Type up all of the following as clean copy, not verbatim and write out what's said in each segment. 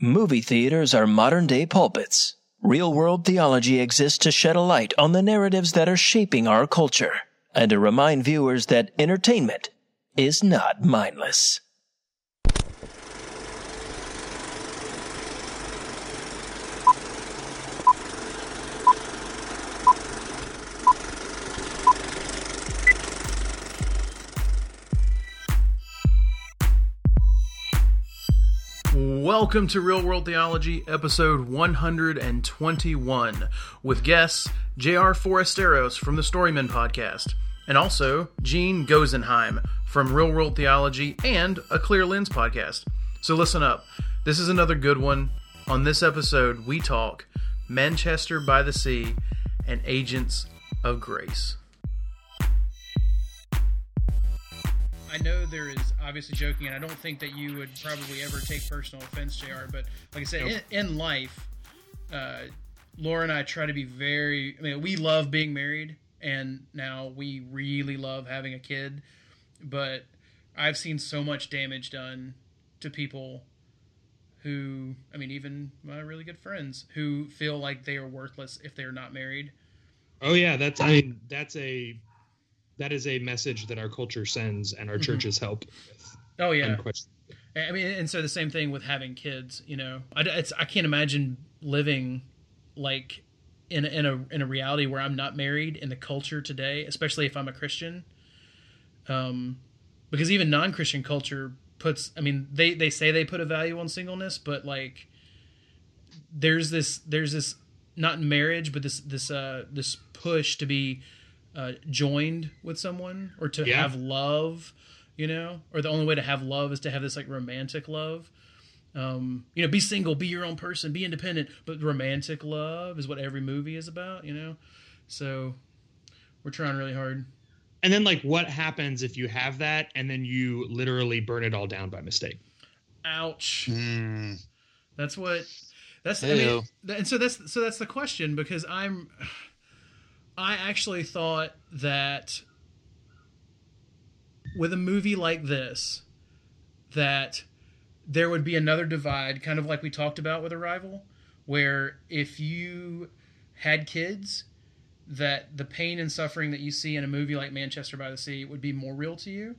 Movie theaters are modern-day pulpits. Real-world theology exists to shed a light on the narratives that are shaping our culture, and to remind viewers that entertainment is not mindless. Welcome to Real World Theology, episode 121, with guests J.R. Forasteros from the Storymen podcast, and also Gene Gosenheim from Real World Theology and a Clear Lens podcast. So listen up, this is another good one. On this episode, we talk Manchester by the Sea and Agents of Grace. I know there is obviously joking, and I don't think that you would probably ever take personal offense, JR, but like I said, in life, Laura and I try to be we love being married, and now we really love having a kid, but I've seen so much damage done to people who, even my really good friends, who feel like they are worthless if they're not married. Oh yeah, that is a message that our culture sends and our churches help with. Oh yeah. And so the same thing with having kids, I can't imagine living like in a reality where I'm not married in the culture today, especially if I'm a Christian. Because even non-Christian culture puts, they say they put a value on singleness, but like there's this not in marriage, but this push to be joined with someone or to have love, or the only way to have love is to have this like romantic love. Be single, be your own person, be independent, but romantic love is what every movie is about, so we're trying really hard. And then like what happens if you have that and then you literally burn it all down by mistake? Ouch. And so that's the question, because I actually thought that with a movie like this, that there would be another divide, kind of like we talked about with Arrival, where if you had kids, that the pain and suffering that you see in a movie like Manchester by the Sea would be more real to you,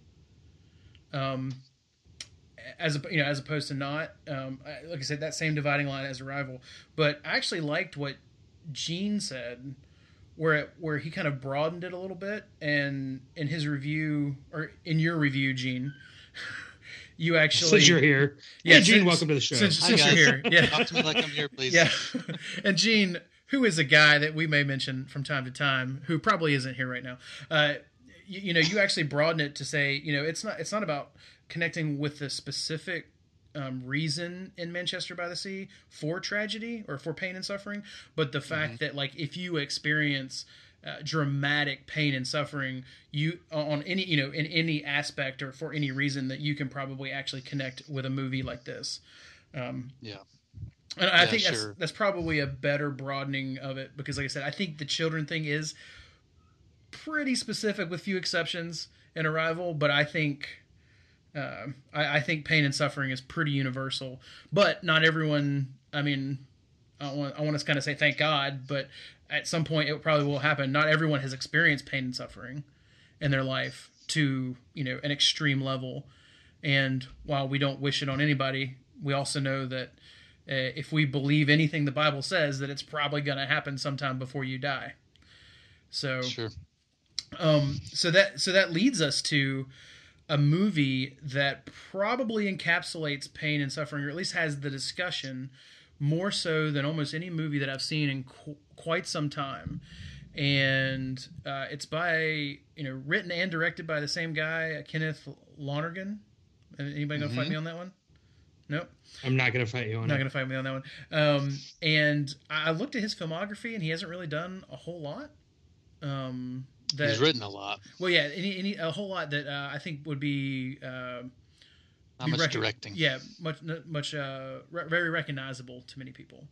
as opposed to not. Like I said, that same dividing line as Arrival. But I actually liked what Gene said, where he kind of broadened it a little bit, and in his review, or in your review, Gene, you actually... Since you're here. Yeah, hey, Gene, welcome to the show. Since you're here. Yeah. Talk to me like I'm here, please. Yeah. And Gene, who is a guy that we may mention from time to time, who probably isn't here right now, you actually broaden it to say, it's not about connecting with the specific reason in Manchester by the Sea for tragedy or for pain and suffering, but the fact that like if you experience dramatic pain and suffering, you on any in any aspect or for any reason, that you can probably actually connect with a movie like this. And I think that's probably a better broadening of it, because like I said, I think the children thing is pretty specific with few exceptions in Arrival, but I think I think pain and suffering is pretty universal, but not everyone. I want to kind of say thank God, but at some point it probably will happen. Not everyone has experienced pain and suffering in their life to an extreme level, and while we don't wish it on anybody, we also know that if we believe anything the Bible says, that it's probably going to happen sometime before you die. So sure. So that leads us to a movie that probably encapsulates pain and suffering, or at least has the discussion more so than almost any movie that I've seen in quite some time. And it's by, written and directed by the same guy, Kenneth Lonergan. Anybody going to fight me on that one? Nope. I'm not going to fight you on Not going to fight me on that one. And I looked at his filmography, and he hasn't really done a whole lot. He's written a lot. Well, yeah, a whole lot that I think would be not much directing. Yeah, much very recognizable to many people.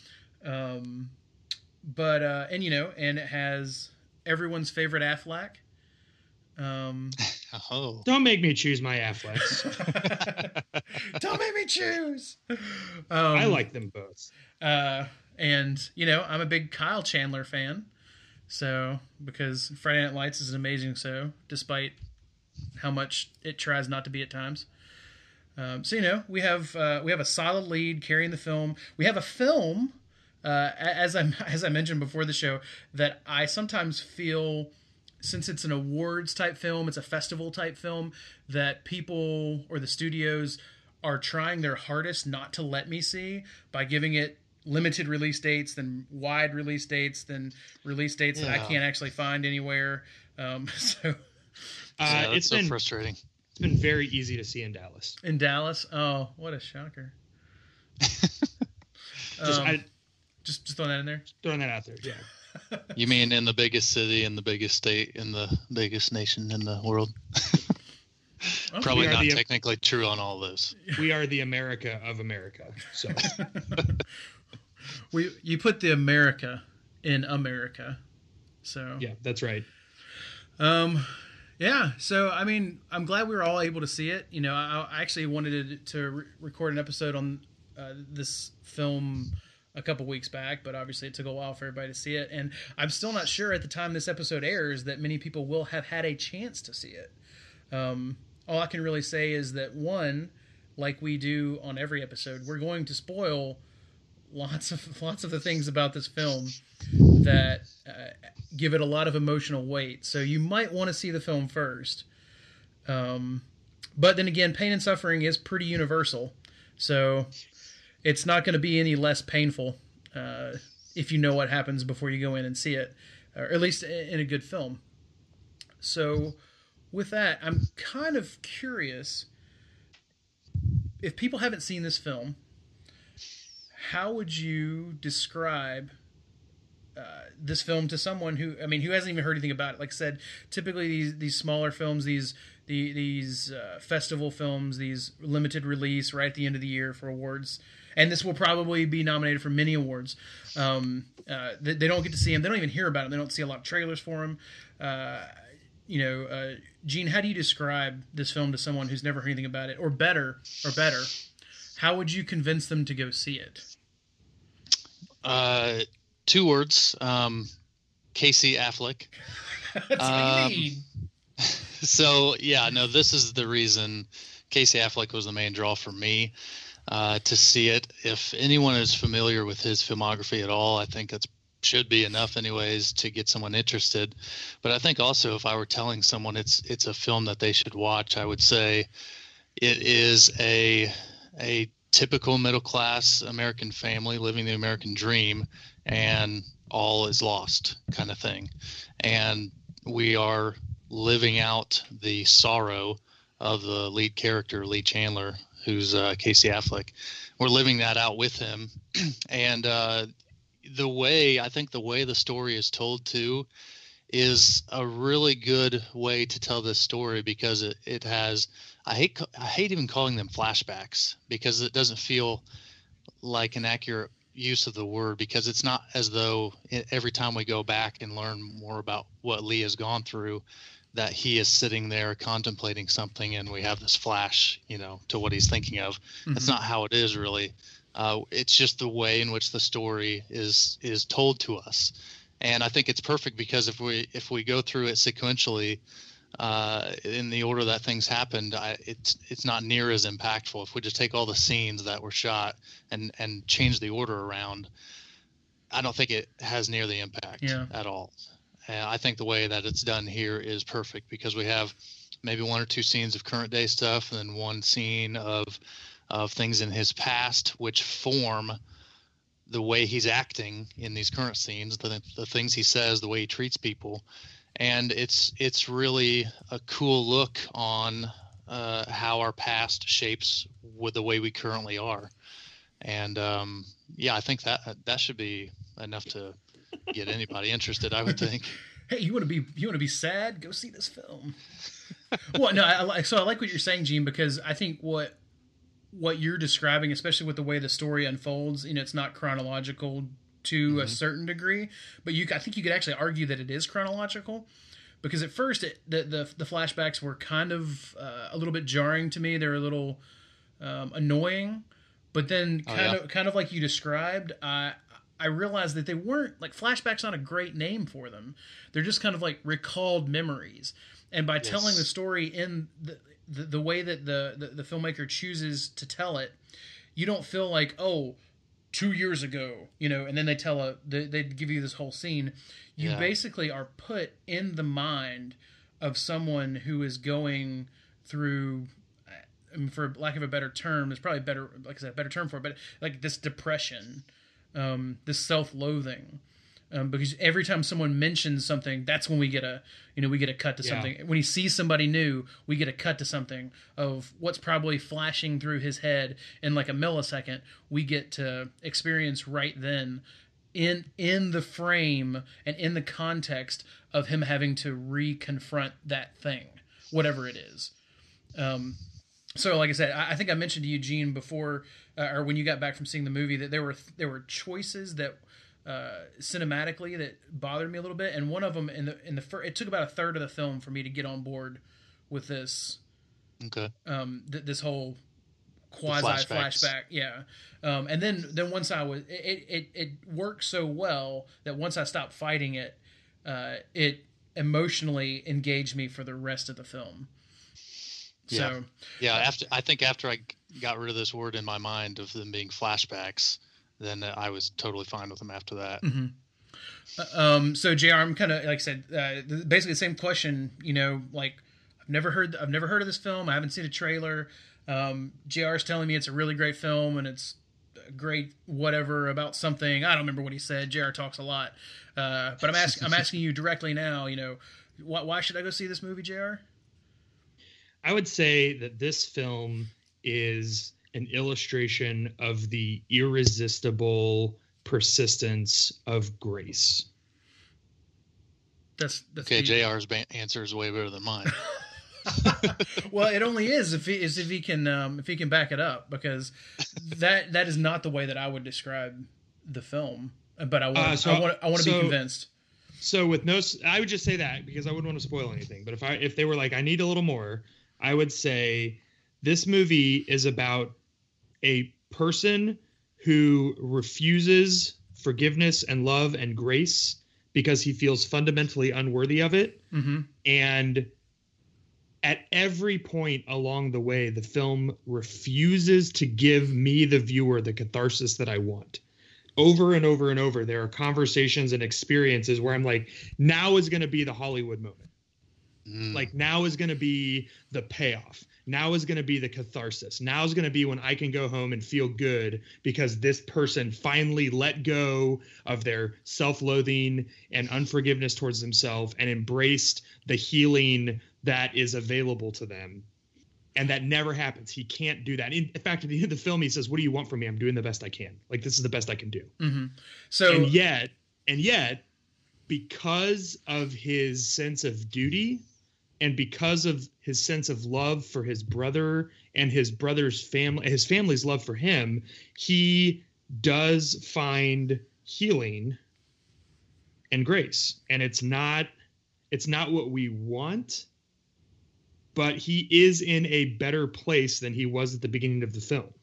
But and it has everyone's favorite Affleck. Oh. Don't make me choose my Afflecks. Don't make me choose. I like them both. And, you know, I'm a big Kyle Chandler fan. So, because Friday Night Lights is an amazing show, despite how much it tries not to be at times. So, you know, we have a solid lead carrying the film. We have a film, as I mentioned before the show, that I sometimes feel, since it's an awards type film, it's a festival type film, that people or the studios are trying their hardest not to let me see by giving it limited release dates, then wide release dates, then release dates that I can't actually find anywhere. It's so frustrating. It's been very easy to see in Dallas. In Dallas? Oh, what a shocker. Just throwing that in there? Throwing that out there, yeah. You mean in the biggest city, in the biggest state, in the biggest nation in the world? Probably not technically true on all those. We are the America of America. So you put the America in America. So yeah, that's right. Yeah. So I mean, I'm glad we were all able to see it. You know, I actually wanted to record an episode on this film a couple weeks back, but obviously it took a while for everybody to see it, and I'm still not sure at the time this episode airs that many people will have had a chance to see it. All I can really say is that, one, like we do on every episode, we're going to spoil lots of the things about this film that give it a lot of emotional weight. So you might want to see the film first. But then again, pain and suffering is pretty universal. So it's not going to be any less painful if you know what happens before you go in and see it, or at least in a good film. So with that, I'm kind of curious, if people haven't seen this film, how would you describe this film to someone who hasn't even heard anything about it? Like I said, typically these smaller films, these festival films, these limited release right at the end of the year for awards, and this will probably be nominated for many awards. They don't get to see them. They don't even hear about them. They don't see a lot of trailers for them. Gene, how do you describe this film to someone who's never heard anything about it, or better, how would you convince them to go see it? 2 words. Casey Affleck. That's what you need. So yeah, no, this is the reason Casey Affleck was the main draw for me to see it. If anyone is familiar with his filmography at all, I think that's should be enough anyways to get someone interested. But I think also, if I were telling someone it's a film that they should watch, I would say it is a typical middle class American family living the American dream, and all is lost kind of thing. And we are living out the sorrow of the lead character, Lee Chandler, who's Casey Affleck. We're living that out with him. And the way the story is told too is a really good way to tell this story, because it has, I hate even calling them flashbacks, because it doesn't feel like an accurate use of the word, because it's not as though every time we go back and learn more about what Lee has gone through, that he is sitting there contemplating something and we have this flash, to what he's thinking of. Mm-hmm. That's not how it is really. It's just the way in which the story is told to us. And I think it's perfect, because if we go through it sequentially, in the order that things happened, it's not near as impactful. If we just take all the scenes that were shot and change the order around, I don't think it has near the impact at all. And I think the way that it's done here is perfect, because we have maybe 1 or 2 scenes of current day stuff, and then 1 scene of things in his past, which form the way he's acting in these current scenes, the things he says, the way he treats people. And it's really a cool look on how our past shapes with the way we currently are. And I think that should be enough to get anybody interested, I would think. Hey, you want to be sad? Go see this film. Well, no, I like what you're saying, Gene, because I think what you're describing, especially with the way the story unfolds, it's not chronological to a certain degree, but I think you could actually argue that it is chronological, because at first the flashbacks were kind of a little bit jarring to me. They're a little annoying, but then kind of like you described, I realized that they weren't like flashbacks. Not a great name for them. They're just kind of like recalled memories, and by telling the story in the way that the filmmaker chooses to tell it, you don't feel like 2 years ago, and then they give you this whole scene. You basically are put in the mind of someone who is going through, for lack of a better term, there's probably better, like I said, a better term for it, but like this depression, this self-loathing. Because every time someone mentions something, that's when we get a cut to something. When he sees somebody new, we get a cut to something of what's probably flashing through his head in like a millisecond. We get to experience right then in the frame and in the context of him having to reconfront that thing, whatever it is. So like I said, I think I mentioned to Eugene before, or when you got back from seeing the movie, that there were choices that cinematically that bothered me a little bit, and one of them it took about a third of the film for me to get on board with this. Okay. This whole quasi flashback, and then once I was, it worked so well that once I stopped fighting it, it emotionally engaged me for the rest of the film. So after I got rid of this word in my mind of them being flashbacks, then I was totally fine with them after that. Mm-hmm. So JR, I'm kind of, like I said, basically the same question. Like I've never heard of this film. I haven't seen a trailer. JR's telling me it's a really great film and it's great whatever about something. I don't remember what he said. JR talks a lot, but I'm asking you directly now. Why should I go see this movie, JR? I would say that this film is an illustration of the irresistible persistence of grace. That's okay. JR's answer is way better than mine. Well, it only is if he can back it up, because that is not the way that I would describe the film. But I want to be convinced. So I would just say that because I wouldn't want to spoil anything. But if they were like, I need a little more, I would say this movie is about a person who refuses forgiveness and love and grace because he feels fundamentally unworthy of it. Mm-hmm. And at every point along the way, the film refuses to give me, the viewer, the catharsis that I want. Over and over and over, there are conversations and experiences where I'm like, now is going to be the Hollywood moment. Like now is going to be the payoff. Now is going to be the catharsis. Now is going to be when I can go home and feel good because this person finally let go of their self-loathing and unforgiveness towards themselves and embraced the healing that is available to them. And that never happens. He can't do that. In fact, at the end of the film, he says, "What do you want from me? I'm doing the best I can. Like, this is the best I can do." Mm-hmm. So, and yet, because of his sense of duty and because of his sense of love for his brother and his brother's family, his family's love for him, he does find healing and grace. And it's not what we want, but he is in a better place than he was at the beginning of the film.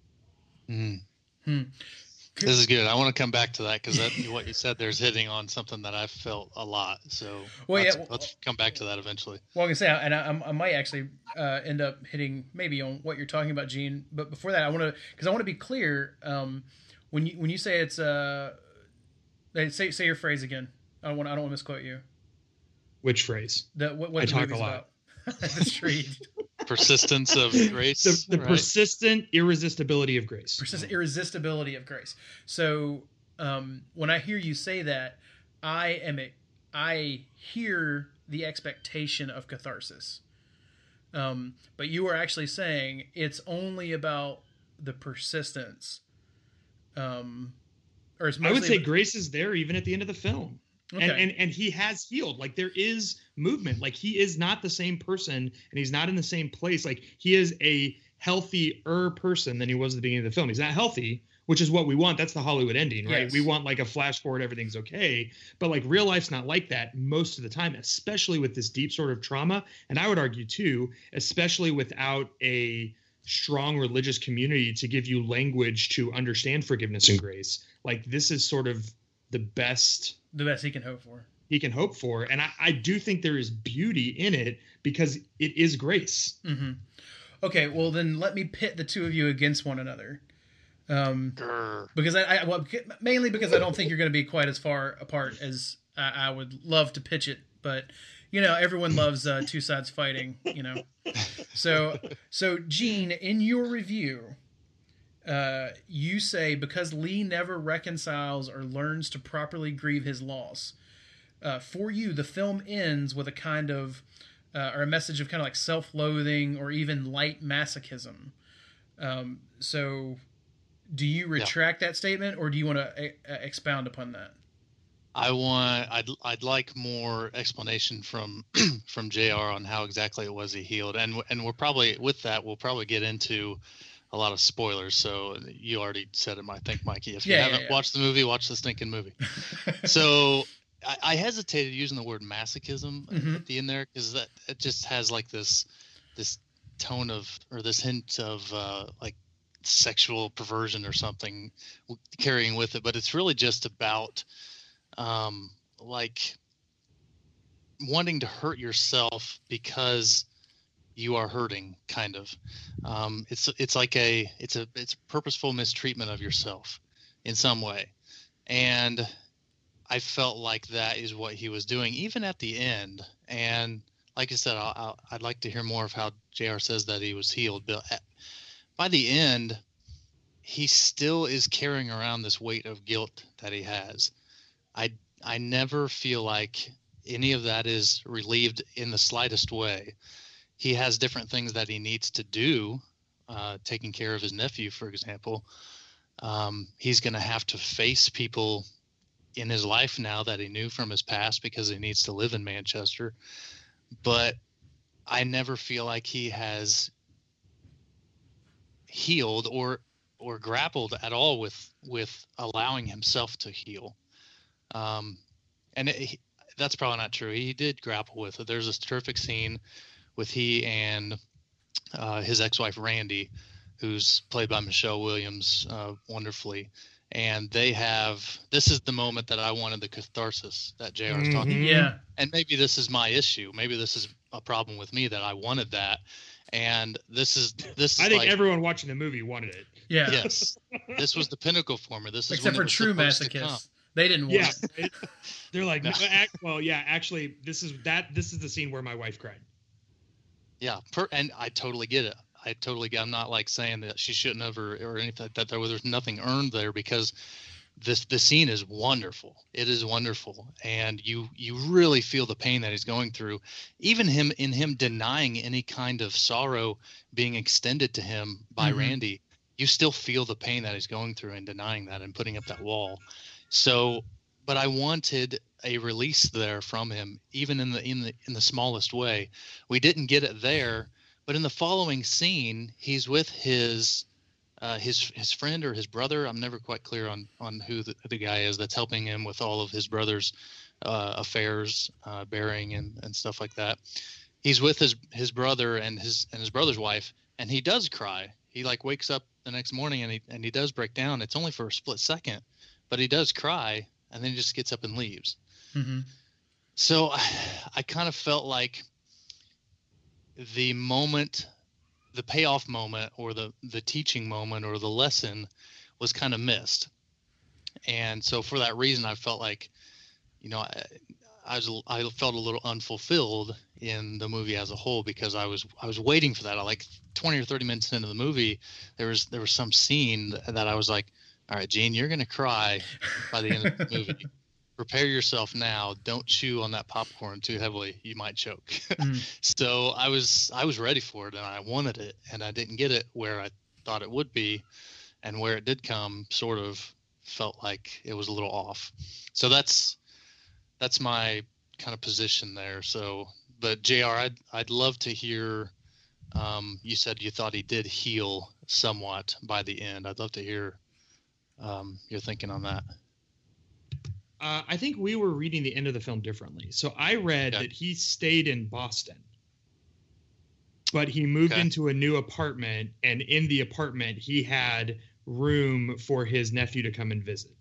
This is good. I want to come back to that because what you said there's hitting on something that I've felt a lot. So let's come back to that eventually. Well, I can say, and I might actually end up hitting maybe on what you're talking about, Gene. But before that, I want to be clear. When you say it's say your phrase again. I don't want to misquote you. Which phrase? What I talk a lot. That's true. Persistence of grace. The right? Persistent irresistibility of grace. Persistent irresistibility of grace. So when I hear you say that, I hear the expectation of catharsis. But you are actually saying it's only about the persistence. Or it's mostly I would say grace is there even at the end of the film. Okay. And he has healed. Like there is movement. Like he is not the same person and he's not in the same place. Like he is a healthier person than he was at the beginning of the film. He's not healthy, which is what we want. That's the Hollywood ending, right? Yes. We want like a flash forward, everything's okay. But like real life's not like that most of the time, especially with this deep sort of trauma. And I would argue too, especially without a strong religious community to give you language to understand forgiveness and grace. Like this is sort of the best he can hope for. And I do think there is beauty in it because it is grace. Mm-hmm. Okay, well then let me pit the two of you against one another. Because mainly because I don't think you're going to be quite as far apart as I would love to pitch it, but everyone loves two sides fighting, So Gene, in your review, you say because Lee never reconciles or learns to properly grieve his loss, for you the film ends with a kind of or a message of kind of like self-loathing or even light masochism. So do you retract that statement, or do you want to expound upon that? I'd like more explanation from from JR on how exactly it was he healed, and we'll probably we'll probably get into a lot of spoilers. So you already said it, I think, Mikey. If you haven't watched the movie, watch the stinking movie. So I hesitated using the word masochism at the end there because that it just has like this tone of, or this hint of like sexual perversion or something carrying with it, but it's really just about like wanting to hurt yourself because you are hurting, kind of. It's like it's purposeful mistreatment of yourself in some way, and I felt like that is what he was doing even at the end. And like I said, I'd like to hear more of how JR says that he was healed, but by the end he still is carrying around this weight of guilt that he has. I never feel like any of that is relieved in the slightest way. He has different things that he needs to do, taking care of his nephew, for example. He's going to have to face people in his life now that he knew from his past because he needs to live in Manchester. But I never feel like he has healed or grappled at all with allowing himself to heal. That's probably not true. He did grapple with it. There's this terrific scene with he and his ex-wife Randy, who's played by Michelle Williams wonderfully. And this is the moment that I wanted, the catharsis that JR is talking about. Yeah. And maybe this is my issue. Maybe this is a problem with me that I wanted that. And this is I think everyone watching the movie wanted it. Yeah. Yes. This was the pinnacle for me. This is except for true masochists. They didn't want it. They're like, no. Well, yeah, actually, this is the scene where my wife cried. Yeah, and I totally get it. I'm not like saying that she shouldn't have or anything like that. There's nothing earned there because the scene is wonderful. It is wonderful, and you really feel the pain that he's going through. Even him denying any kind of sorrow being extended to him by Randy, you still feel the pain that he's going through and denying that and putting up that wall. So, but I wanted a release there from him, even in the smallest way. We didn't get it there. But in the following scene, he's with his friend or his brother. I'm never quite clear on who the guy is that's helping him with all of his brother's affairs, burying and stuff like that. He's with his brother and his brother's wife, and he does cry. He like wakes up the next morning and he does break down. It's only for a split second, but he does cry, and then he just gets up and leaves. Mm-hmm. So I kind of felt like the moment, the payoff moment, or the teaching moment, or the lesson was kind of missed. And so for that reason, I felt like, I felt a little unfulfilled in the movie as a whole, because I was waiting for that. I like 20 or 30 minutes into the movie, there was some scene that I was like, all right, Gene, you're going to cry by the end of the movie. Prepare yourself now. Don't chew on that popcorn too heavily. You might choke. So I was ready for it, and I wanted it, and I didn't get it where I thought it would be, and where it did come sort of felt like it was a little off. So that's my kind of position there. So, but JR, I'd love to hear, you said you thought he did heal somewhat by the end. I'd love to hear your thinking on that. I think we were reading the end of the film differently. So I read that he stayed in Boston, but he moved into a new apartment, and in the apartment he had room for his nephew to come and visit.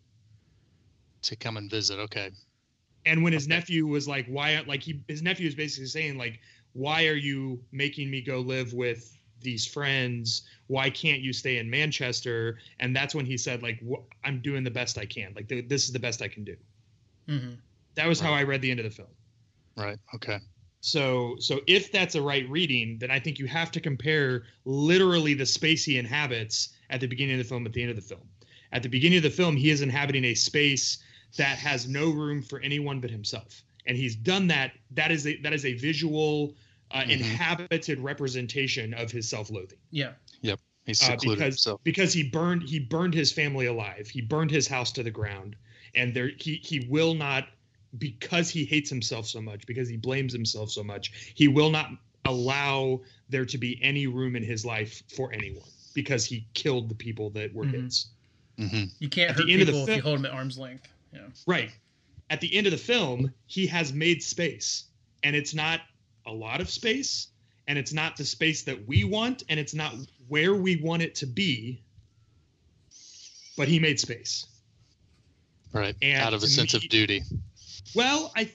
Okay. And when his nephew was like, why, like his nephew is basically saying like, why are you making me go live with these friends? Why can't you stay in Manchester? And that's when he said like, I'm doing the best I can. Like this is the best I can do. Mm-hmm. That was how I read the end of the film. Right. Okay. So if that's a right reading, then I think you have to compare literally the space he inhabits at the beginning of the film, at the end of the film. At the beginning of the film, he is inhabiting a space that has no room for anyone but himself. And he's done that. That is a visual inhabited representation of his self-loathing. Yeah. Yep. He's secluded himself. Because he burned his family alive. He burned his house to the ground. And he will not, because he hates himself so much, because he blames himself so much, he will not allow there to be any room in his life for anyone, because he killed the people that were his. Mm-hmm. You can't hurt people if you hold them at arm's length. Yeah. Right. At the end of the film, he has made space, and it's not a lot of space, and it's not the space that we want, and it's not where we want it to be, but he made space. Right. And out of a sense of duty. Well, I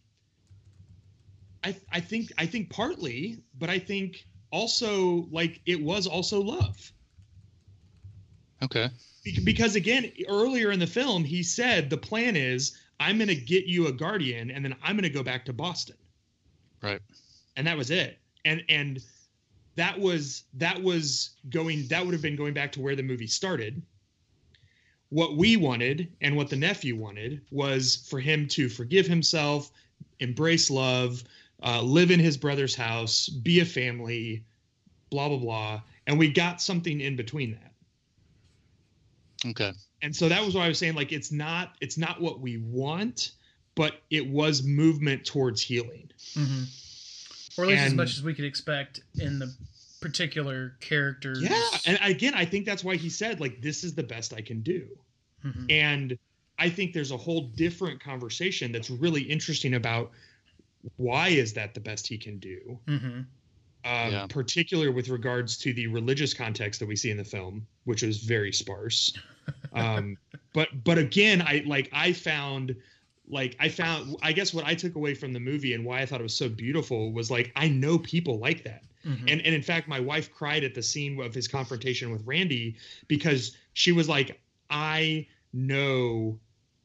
think partly, but I think also like it was also love. Okay. Because again, earlier in the film, he said the plan is I'm going to get you a guardian, and then I'm going to go back to Boston. Right. And that was it. And that would have been going back to where the movie started. What we wanted and what the nephew wanted was for him to forgive himself, embrace love, live in his brother's house, be a family, blah, blah, blah. And we got something in between that. Okay. And so that was what I was saying. Like, it's not what we want, but it was movement towards healing. Mm-hmm. Or at least as much as we could expect in the particular characters. Yeah. And again, I think that's why he said, like, this is the best I can do. Mm-hmm. And I think there's a whole different conversation that's really interesting about why is that the best he can do? Mm-hmm. Particularly with regards to the religious context that we see in the film, which is very sparse. But again, I guess what I took away from the movie and why I thought it was so beautiful was like, I know people like that. Mm-hmm. And in fact, my wife cried at the scene of his confrontation with Randy, because she was like, I know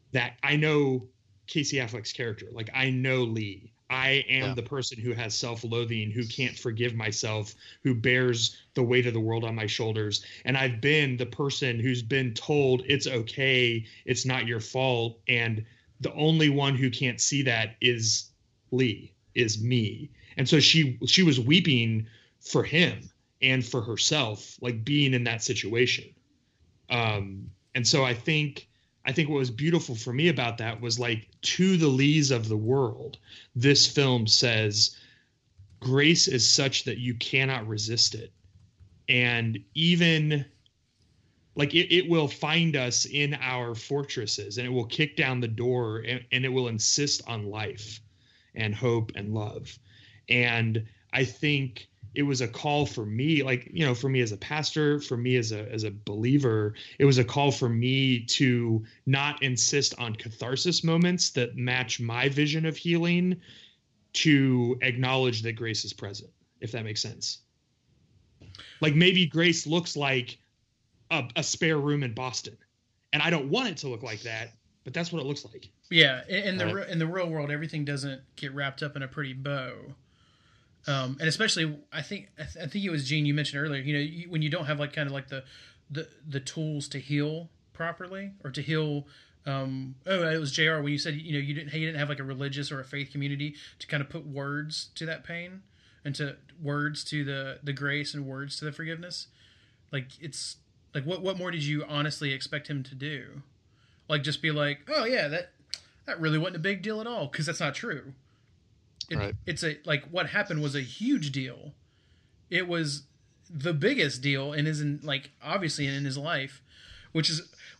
Casey Affleck's character. Like, I know Lee. I am the person who has self-loathing, who can't forgive myself, who bears the weight of the world on my shoulders. And I've been the person who's been told it's okay, it's not your fault. And the only one who can't see that is Lee, is me. And so she was weeping for him and for herself, like being in that situation. And so I think what was beautiful for me about that was, like, to the Lees of the world, this film says grace is such that you cannot resist it. And even like it will find us in our fortresses, and it will kick down the door, and it will insist on life and hope and love. And I think it was a call for me, like, you know, for me as a pastor, for me as a believer, it was a call for me to not insist on catharsis moments that match my vision of healing, to acknowledge that grace is present, if that makes sense. Like, maybe grace looks like a spare room in Boston, and I don't want it to look like that, but that's what it looks like. Yeah. In the real world, everything doesn't get wrapped up in a pretty bow. And especially, I think it was Gene, you mentioned earlier, you know, when you don't have like kind of like the tools to heal properly, or to heal. It was JR when you said, you know, you didn't have like a religious or a faith community to kind of put words to that pain, and to words to the grace, and words to the forgiveness. Like, it's like, what more did you honestly expect him to do? Like, just be like, oh yeah, that really wasn't a big deal at all, because that's not true. Right. It's what happened was a huge deal. It was the biggest deal obviously in his life, which is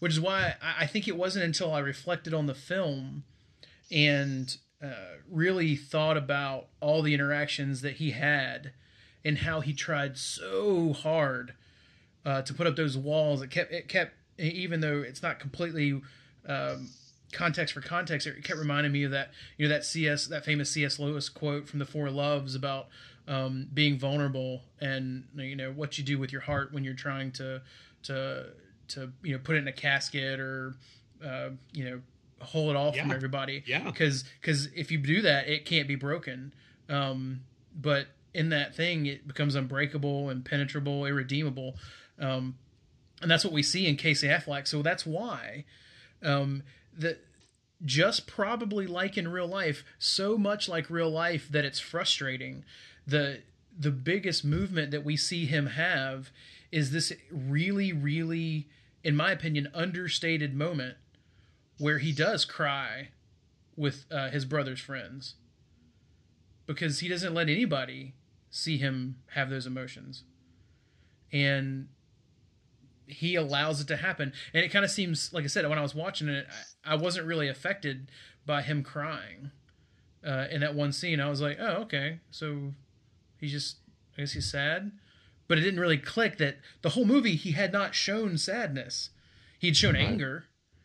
which is why I think it wasn't until I reflected on the film and really thought about all the interactions that he had and how he tried so hard to put up those walls. It kept, even though it's not completely context for context, it kept reminding me of that, that famous C.S. Lewis quote from The Four Loves about being vulnerable and what you do with your heart when you're trying to put it in a casket or hold it off from everybody. Yeah. Because if you do that, it can't be broken. But in that thing, it becomes unbreakable, impenetrable, irredeemable. And that's what we see in Casey Affleck. So that's why that just probably like in real life, so much like real life that it's frustrating. The biggest movement that we see him have is this really, really, in my opinion, understated moment where he does cry with his brother's friends because he doesn't let anybody see him have those emotions. And he allows it to happen. And it kind of seems, like I said, when I was watching it, I wasn't really affected by him crying in that one scene. I was like, oh, okay. So he's just, I guess he's sad. But it didn't really click that the whole movie he had not shown sadness. He'd shown anger.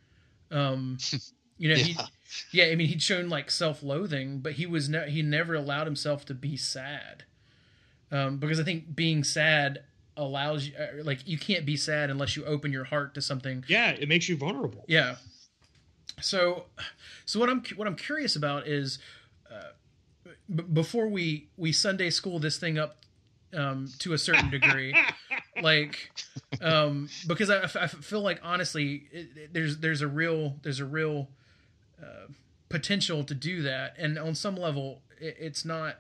He'd shown like self-loathing, but he never allowed himself to be sad. Because I think being sad allows you, you can't be sad unless you open your heart to something. Yeah, it makes you vulnerable. Yeah. So what I'm curious about is before we Sunday school this thing up to a certain degree, because I feel like honestly there's a real potential to do that, and on some level it's not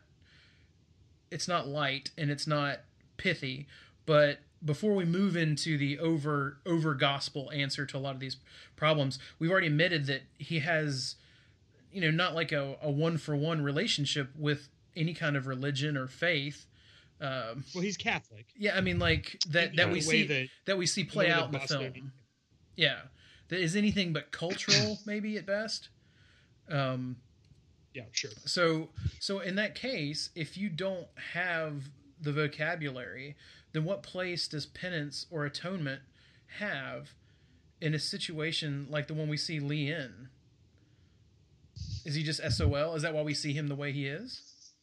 light and it's not pithy. But before we move into the over gospel answer to a lot of these problems, we've already admitted that he has, not like a 1-for-1 relationship with any kind of religion or faith. Well, he's Catholic. Yeah, I mean, like that we see play out in the film. Yeah, that is anything but cultural, maybe at best. Yeah, sure. So in that case, if you don't have the vocabulary, then what place does penance or atonement have in a situation like the one we see Lee in? Is he just SOL? Is that why we see him the way he is?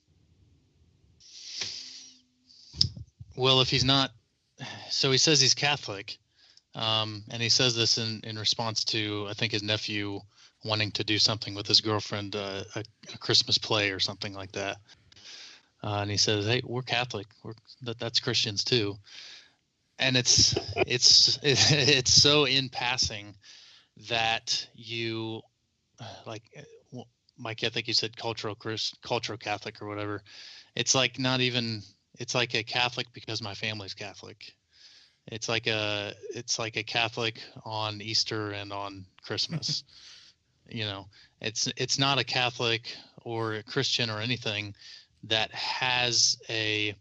Well, if he's not, so he says he's Catholic, and he says this in response to, I think, his nephew wanting to do something with his girlfriend, a Christmas play or something like that. And he says, "Hey, we're Catholic. That's Christians too." And it's so in passing that you Mike, I think you said cultural Catholic or whatever. It's like not even. It's like a Catholic because my family's Catholic. It's like a Catholic on Easter and on Christmas. It's not a Catholic or a Christian or anything that has a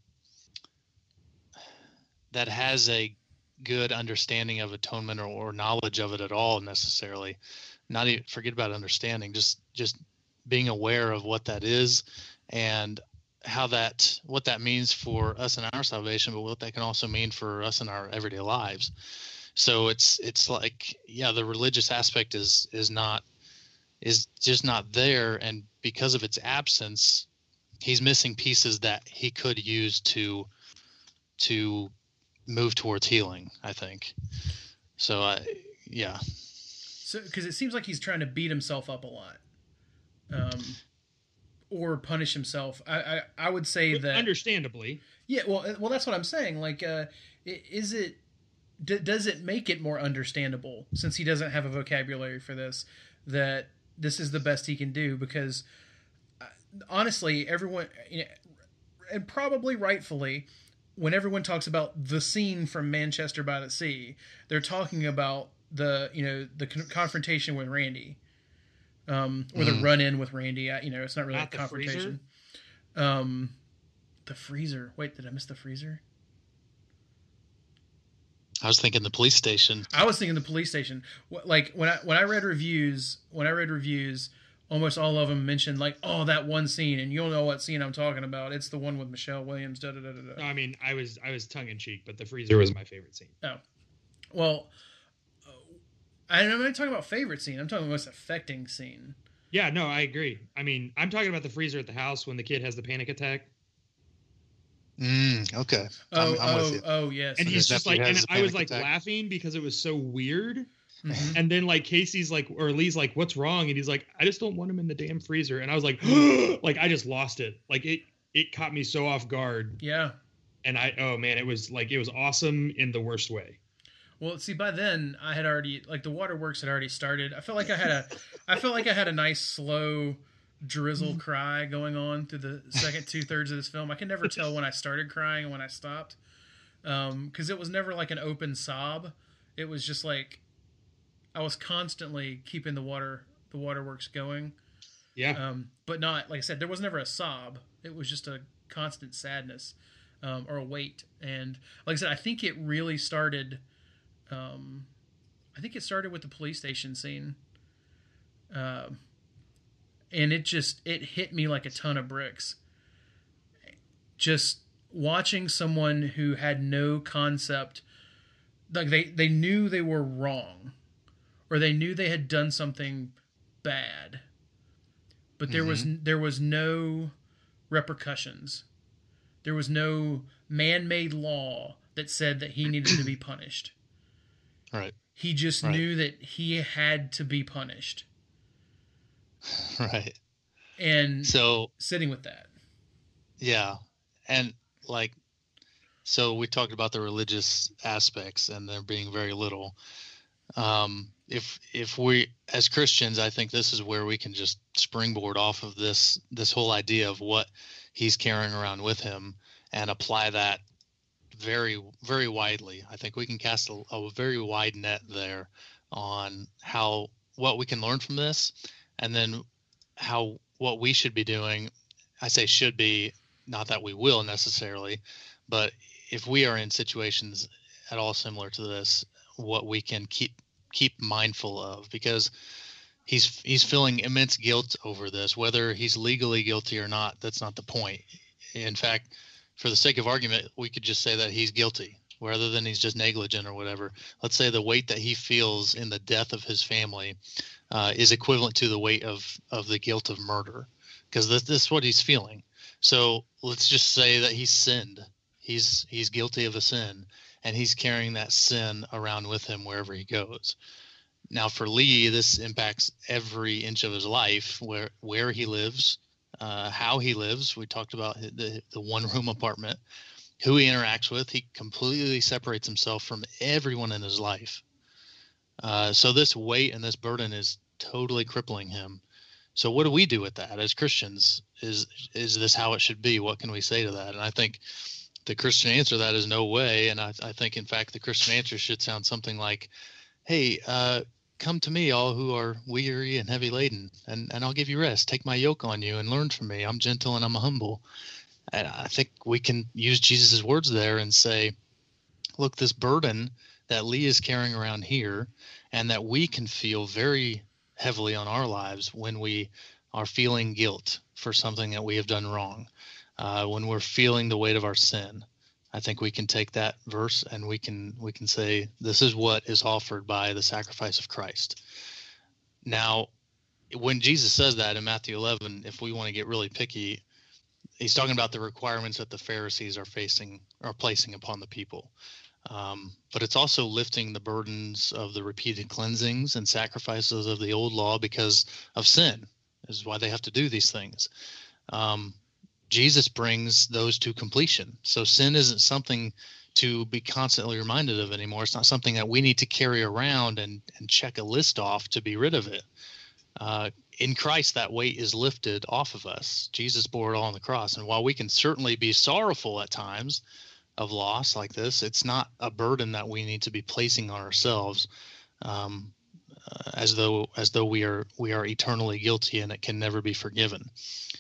good understanding of atonement or knowledge of it at all necessarily. Not even forget about understanding, just being aware of what that is and what that means for us in our salvation, but what that can also mean for us in our everyday lives. So it's like, yeah, the religious aspect is just not there, and because of its absence, he's missing pieces that he could use to move towards healing, I think. So yeah. So because it seems like he's trying to beat himself up a lot. Or punish himself. I would say that understandably. Yeah, well, that's what I'm saying. Like, does it make it more understandable since he doesn't have a vocabulary for this? That this is the best he can do because, honestly, everyone, and probably rightfully, when everyone talks about the scene from Manchester by the Sea, they're talking about the confrontation with Randy. Or the run-in with Randy. It's not really a confrontation. The freezer. Wait, did I miss the freezer? I was thinking the police station. I was thinking the police station. Like when I read reviews, almost all of them mentioned like, oh, that one scene, and you'll know what scene I'm talking about. It's the one with Michelle Williams. Da da da da. No, I mean, I was tongue in cheek, but the freezer was my favorite scene. Oh, well, I'm not talking about favorite scene. I'm talking about most affecting scene. Yeah, no, I agree. I mean, I'm talking about the freezer at the house when the kid has the panic attack. Okay. I'm with you. Oh, yes. And he's just like, and I was like attack. laughing because it was so weird. Mhm. And then like Casey's like, or Lee's like, what's wrong? And he's like, I just don't want him in the damn freezer. And I was like, like I just lost it. Like it caught me so off guard. Yeah. And oh man, it was awesome in the worst way. Well, see, by then I had already like the waterworks had already started. I felt like I had a nice slow drizzle cry going on through the second 2/3 of this film. I can never tell when I started crying and when I stopped, because it was never like an open sob. It was just like I was constantly keeping the waterworks going. Yeah. But not, like I said, there was never a sob. It was just a constant sadness, or a weight. And like I said, I think it really started. I think it started with the police station scene. And it hit me like a ton of bricks. Just watching someone who had no concept, like they knew they were wrong, or they knew they had done something bad, but there was no repercussions. There was no man-made law that said that he needed to be punished. Right. He just knew that he had to be punished. Right. And so sitting with that. Yeah. And like, so we talked about the religious aspects and there being very little. If we, as Christians, I think this is where we can just springboard off of this whole idea of what he's carrying around with him and apply that very, very widely. I think we can cast a very wide net there on what we can learn from this, and then what we should be doing. I say should be, not that we will necessarily, but if we are in situations at all similar to this, what we can keep mindful of, because he's feeling immense guilt over this, whether he's legally guilty or not. That's not the point. In fact, for the sake of argument, we could just say that he's guilty rather than he's just negligent or whatever. Let's say the weight that he feels in the death of his family is equivalent to the weight of the guilt of murder, because this is what he's feeling. So let's just say that he's sinned. He's guilty of a sin, and he's carrying that sin around with him wherever he goes. Now, for Lee, this impacts every inch of his life, where he lives, how he lives. We talked about the one-room apartment, who he interacts with. He completely separates himself from everyone in his life. So this weight and this burden is totally crippling him. So what do we do with that as Christians? Is this how it should be? What can we say to that? And I think the Christian answer to that is no way. And I think, in fact, the Christian answer should sound something like, hey, come to me, all who are weary and heavy laden, and I'll give you rest. Take my yoke on you and learn from me. I'm gentle and I'm humble. And I think we can use Jesus' words there and say, look, this burden that Lee is carrying around here, and that we can feel very heavily on our lives when we are feeling guilt for something that we have done wrong, when we're feeling the weight of our sin. I think we can take that verse and we can say, this is what is offered by the sacrifice of Christ. Now, when Jesus says that in Matthew 11, if we want to get really picky, he's talking about the requirements that the Pharisees are placing upon the people. But it's also lifting the burdens of the repeated cleansings and sacrifices of the old law because of sin. This is why they have to do these things. Jesus brings those to completion. So sin isn't something to be constantly reminded of anymore. It's not something that we need to carry around and check a list off to be rid of it. In Christ, that weight is lifted off of us. Jesus bore it all on the cross. And while we can certainly be sorrowful at times of loss like this, it's not a burden that we need to be placing on ourselves, as though we are eternally guilty and it can never be forgiven.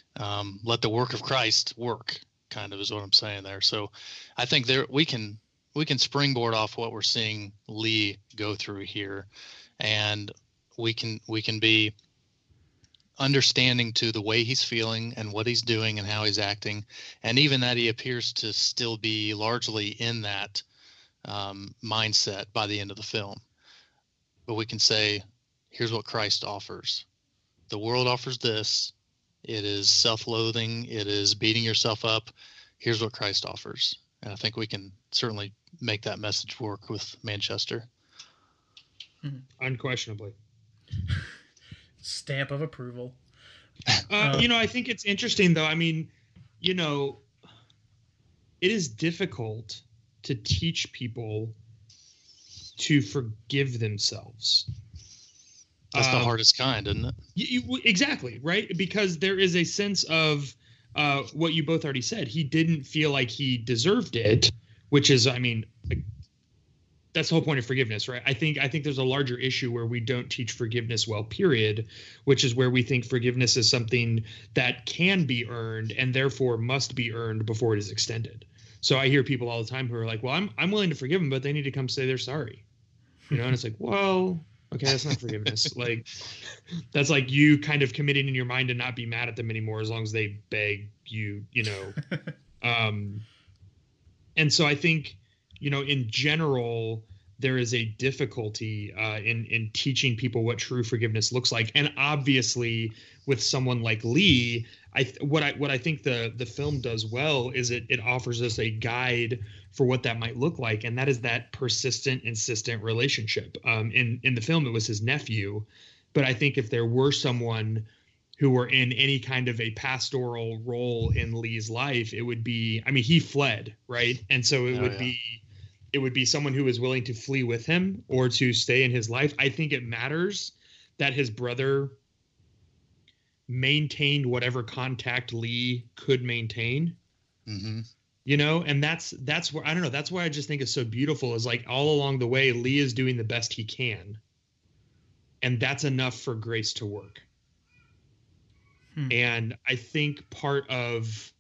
Let the work of Christ work, kind of is what I'm saying there. So I think there we can springboard off what we're seeing Lee go through here, and we can be understanding to the way he's feeling and what he's doing and how he's acting, and even that he appears to still be largely in that mindset by the end of the film. But we can say, here's what Christ offers. The world offers this. It is self-loathing. It is beating yourself up. Here's what Christ offers. And I think we can certainly make that message work with Manchester. Unquestionably. Stamp of approval. I think it's interesting, though. I mean, it is difficult to teach people to forgive themselves. That's the hardest kind, isn't it? Exactly, right? Because there is a sense of what you both already said. He didn't feel like he deserved it, which is, I mean, that's the whole point of forgiveness, right? I think there's a larger issue where we don't teach forgiveness well, period, which is where we think forgiveness is something that can be earned and therefore must be earned before it is extended. So I hear people all the time who are like, well, I'm willing to forgive them, but they need to come say they're sorry. And it's like, well, okay, that's not forgiveness. Like, that's like you kind of committing in your mind to not be mad at them anymore as long as they beg you, And so I think, in general, there is a difficulty in teaching people what true forgiveness looks like. And obviously, with someone like Lee, what I think the film does well is it offers us a guide for what that might look like, and that is that persistent, insistent relationship. In the film, it was his nephew, but I think if there were someone who were in any kind of a pastoral role in Lee's life, it would be, I mean, he fled, right? And so it would be someone who was willing to flee with him or to stay in his life. I think it matters that his brother maintained whatever contact Lee could maintain. Mm-hmm. And that's where, I don't know, that's why I just think it's so beautiful is like all along the way, Lee is doing the best he can. And that's enough for grace to work. And I think part of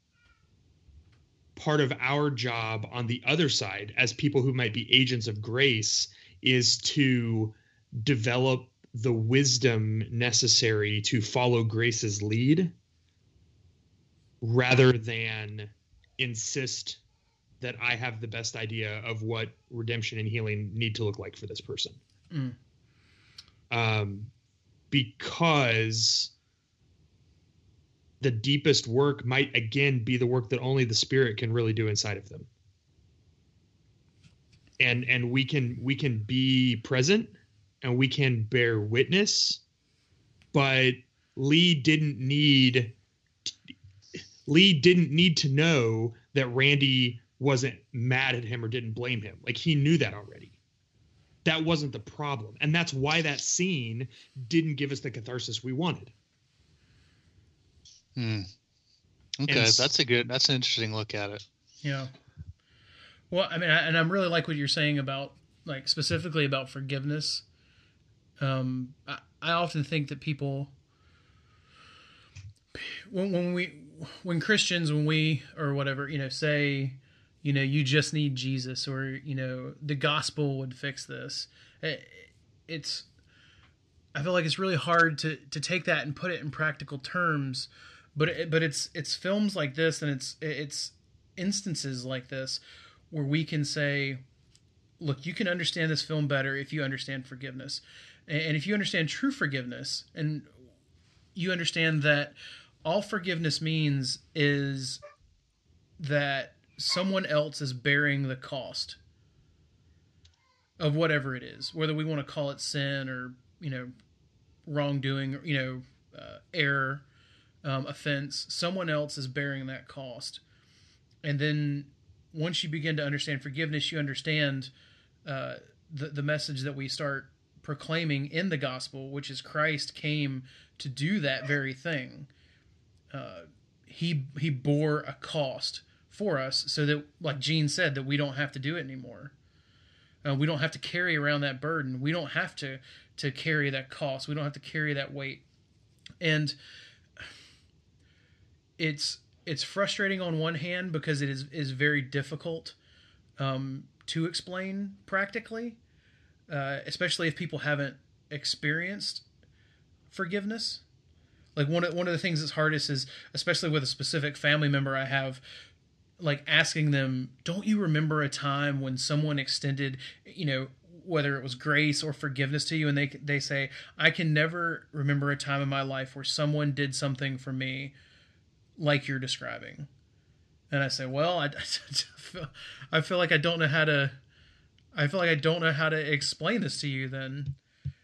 our job on the other side as people who might be agents of grace is to develop the wisdom necessary to follow grace's lead rather than insist that I have the best idea of what redemption and healing need to look like for this person. Because the deepest work might again be the work that only the Spirit can really do inside of them. And we can be present and we can bear witness, but Lee didn't need to know that Randy wasn't mad at him or didn't blame him. Like, he knew that already. That wasn't the problem. And that's why that scene didn't give us the catharsis we wanted. Okay, that's an interesting look at it. Yeah. Well, I mean, and I'm really like what you're saying about, like, specifically about forgiveness. I often think that people, when Christians, or whatever, say, you just need Jesus, or, the gospel would fix this. I feel like it's really hard to take that and put it in practical terms, but it's films like this, and it's instances like this where we can say, look, you can understand this film better if you understand forgiveness. And if you understand true forgiveness, and you understand that all forgiveness means is that someone else is bearing the cost of whatever it is, whether we want to call it sin or, wrongdoing, or, error, offense, someone else is bearing that cost. And then once you begin to understand forgiveness, you understand the message that we start proclaiming in the gospel, which is Christ came to do that very thing. He bore a cost for us so that, like Gene said, that we don't have to do it anymore. We don't have to carry around that burden. We don't have to carry that cost. We don't have to carry that weight. And it's frustrating on one hand because it is very difficult to explain practically, especially if people haven't experienced forgiveness. Like one of the things that's hardest is, especially with a specific family member I have, like asking them, don't you remember a time when someone extended, whether it was grace or forgiveness to you, and they say, I can never remember a time in my life where someone did something for me like you're describing. And I say, well, I feel like I don't know how to explain this to you then.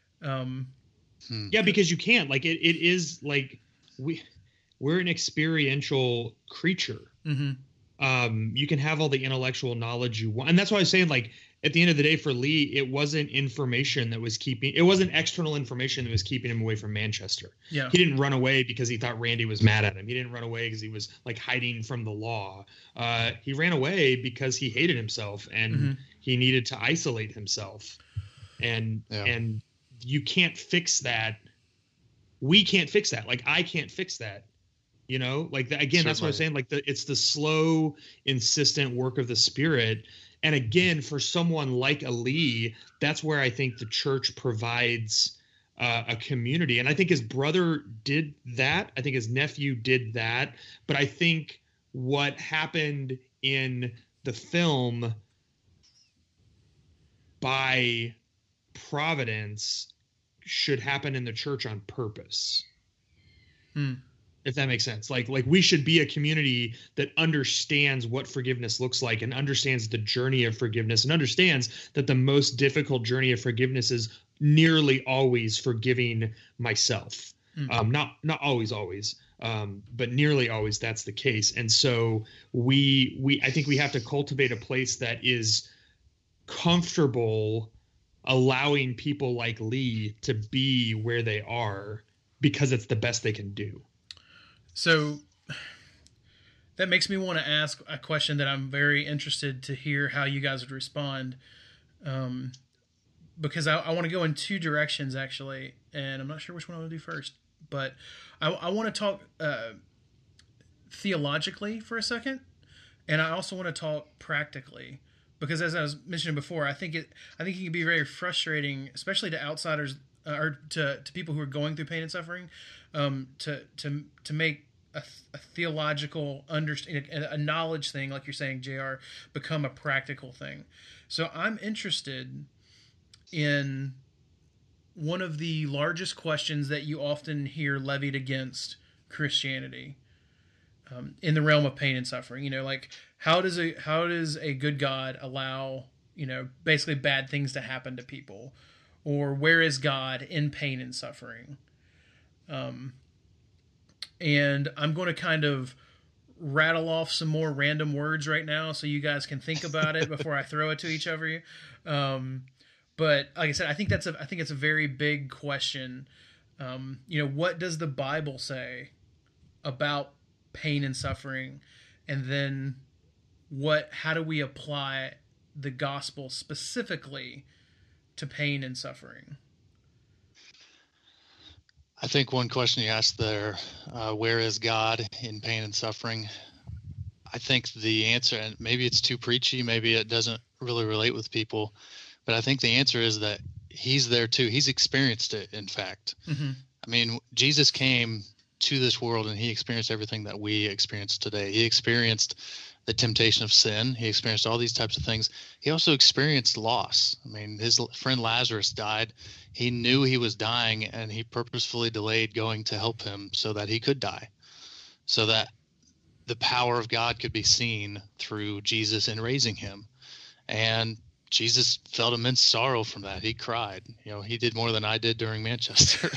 Yeah, because you can't. Like it is like we're an experiential creature. Mm-hmm. You can have all the intellectual knowledge you want, and that's why I was saying, like, at the end of the day, for Lee, it wasn't external information that was keeping him away from Manchester. Yeah. He didn't run away because he thought Randy was mad at him. He didn't run away because he was like hiding from the law. He ran away because he hated himself and he needed to isolate himself. And you can't fix that. We can't fix that. Like, I can't fix that. Like again, that's what I was saying. Like it's the slow, insistent work of the Spirit. And again, for someone like a Lee, that's where I think the church provides a community. And I think his brother did that. I think his nephew did that. But I think what happened in the film by providence should happen in the church on purpose. If that makes sense. Like we should be a community that understands what forgiveness looks like and understands the journey of forgiveness and understands that the most difficult journey of forgiveness is nearly always forgiving myself. Not always, but nearly always that's the case. And so I think we have to cultivate a place that is comfortable allowing people like Lee to be where they are because it's the best they can do. So that makes me want to ask a question that I'm very interested to hear how you guys would respond, because I want to go in two directions, actually, and I'm not sure which one I want to do first. But I want to talk theologically for a second, and I also want to talk practically, because as I was mentioning before, I think it can be very frustrating, especially to outsiders or to people who are going through pain and suffering, to make a theological understanding, a knowledge thing, like you're saying, JR, become a practical thing. So I'm interested in one of the largest questions that you often hear levied against Christianity, in the realm of pain and suffering. Like how does a good God allow, basically bad things to happen to people, or where is God in pain and suffering? And I'm going to kind of rattle off some more random words right now so you guys can think about it before I throw it to each of you. But like I said, I think it's a very big question. What does the Bible say about pain and suffering? And then how do we apply the gospel specifically to pain and suffering? I think one question you asked there, where is God in pain and suffering? I think the answer, and maybe it's too preachy, maybe it doesn't really relate with people, but I think the answer is that he's there too. He's experienced it, in fact. Mm-hmm. I mean, Jesus came to this world and he experienced everything that we experience today. He experienced the temptation of sin. He experienced all these types of things. He also experienced loss. I mean, his friend Lazarus died. He knew he was dying, and he purposefully delayed going to help him so that he could die, so that the power of God could be seen through Jesus in raising him. And Jesus felt immense sorrow from that. He cried. He did more than I did during Manchester.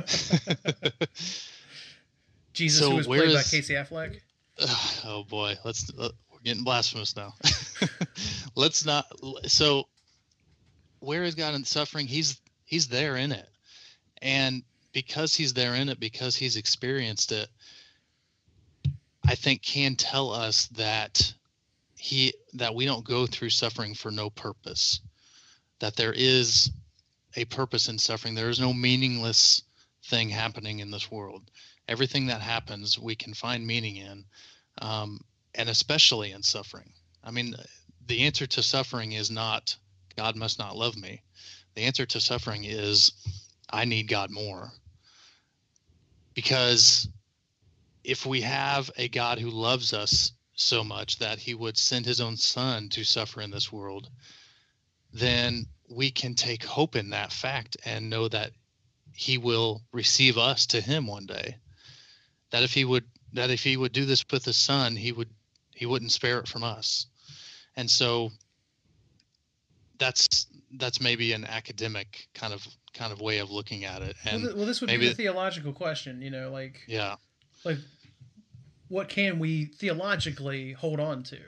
Jesus, who was played by Casey Affleck. Oh boy, we're getting blasphemous now. Let's not. So, where is God in suffering? He's there in it, and because he's there in it, because he's experienced it, I think can tell us that we don't go through suffering for no purpose. That there is a purpose in suffering. There is no meaningless thing happening in this world. Everything that happens, we can find meaning in, and especially in suffering. I mean, the answer to suffering is not God must not love me. The answer to suffering is I need God more. Because if we have a God who loves us so much that he would send his own son to suffer in this world, then we can take hope in that fact and know that he will receive us to him one day. That if he would do this with his son, he wouldn't spare it from us. And so that's maybe an academic kind of way of looking at it. And well, this would be the theological question, like, yeah, like what can we theologically hold on to?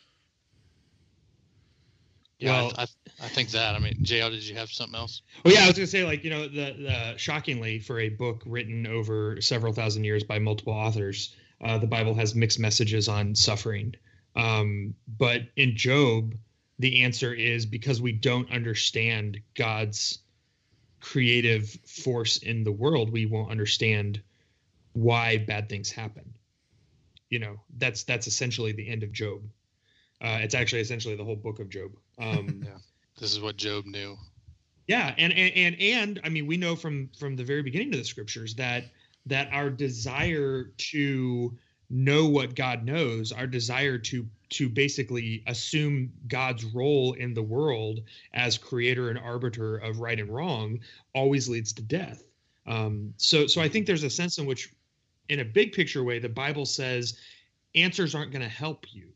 Yeah, well, I think that. I mean, JL, did you have something else? Well, yeah, I was going to say, like, the shockingly, for a book written over several thousand years by multiple authors, the Bible has mixed messages on suffering. But in Job, the answer is because we don't understand God's creative force in the world, we won't understand why bad things happen. That's essentially the end of Job. It's actually essentially the whole book of Job. Yeah, this is what Job knew. Yeah, and I mean, we know from the very beginning of the scriptures that our desire to know what God knows, our desire to basically assume God's role in the world as creator and arbiter of right and wrong, always leads to death. So I think there's a sense in which, in a big picture way, the Bible says answers aren't going to help you.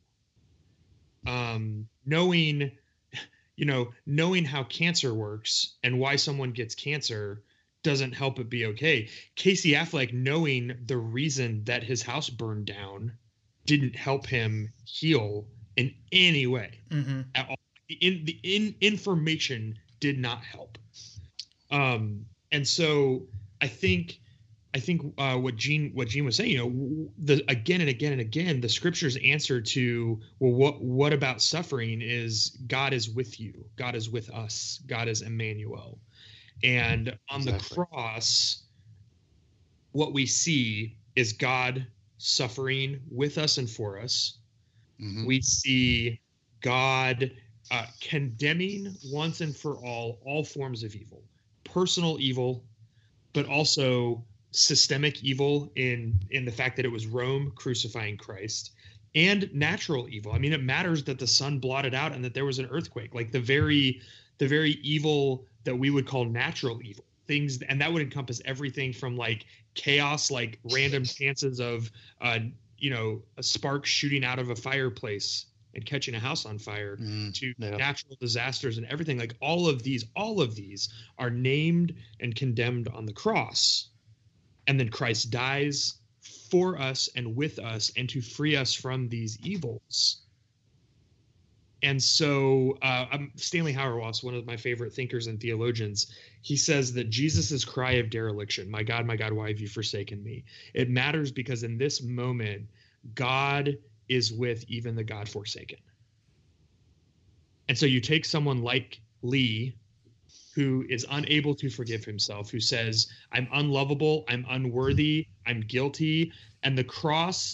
Knowing how cancer works and why someone gets cancer doesn't help it be okay. Casey Affleck, knowing the reason that his house burned down, didn't help him heal in any way at all. The information did not help. And so I think what Gene was saying, again and again and again, the scripture's answer to, well, what about suffering is God is with you. God is with us. God is Emmanuel. And on the cross, what we see is God suffering with us and for us. Mm-hmm. We see God condemning once and for all forms of evil, personal evil, but also systemic evil in the fact that it was Rome crucifying Christ, and natural evil. I mean, it matters that the sun blotted out and that there was an earthquake, like the very evil that we would call natural evil things. And that would encompass everything from like chaos, like random chances of, a spark shooting out of a fireplace and catching a house on fire, to natural disasters and everything. Like all of these are named and condemned on the cross. And then Christ dies for us and with us and to free us from these evils. And so Stanley Hauerwas, one of my favorite thinkers and theologians, he says that Jesus' cry of dereliction, my God, why have you forsaken me? It matters because in this moment, God is with even the God forsaken. And so you take someone like Lee, who is unable to forgive himself, who says, I'm unlovable, I'm unworthy, I'm guilty. And the cross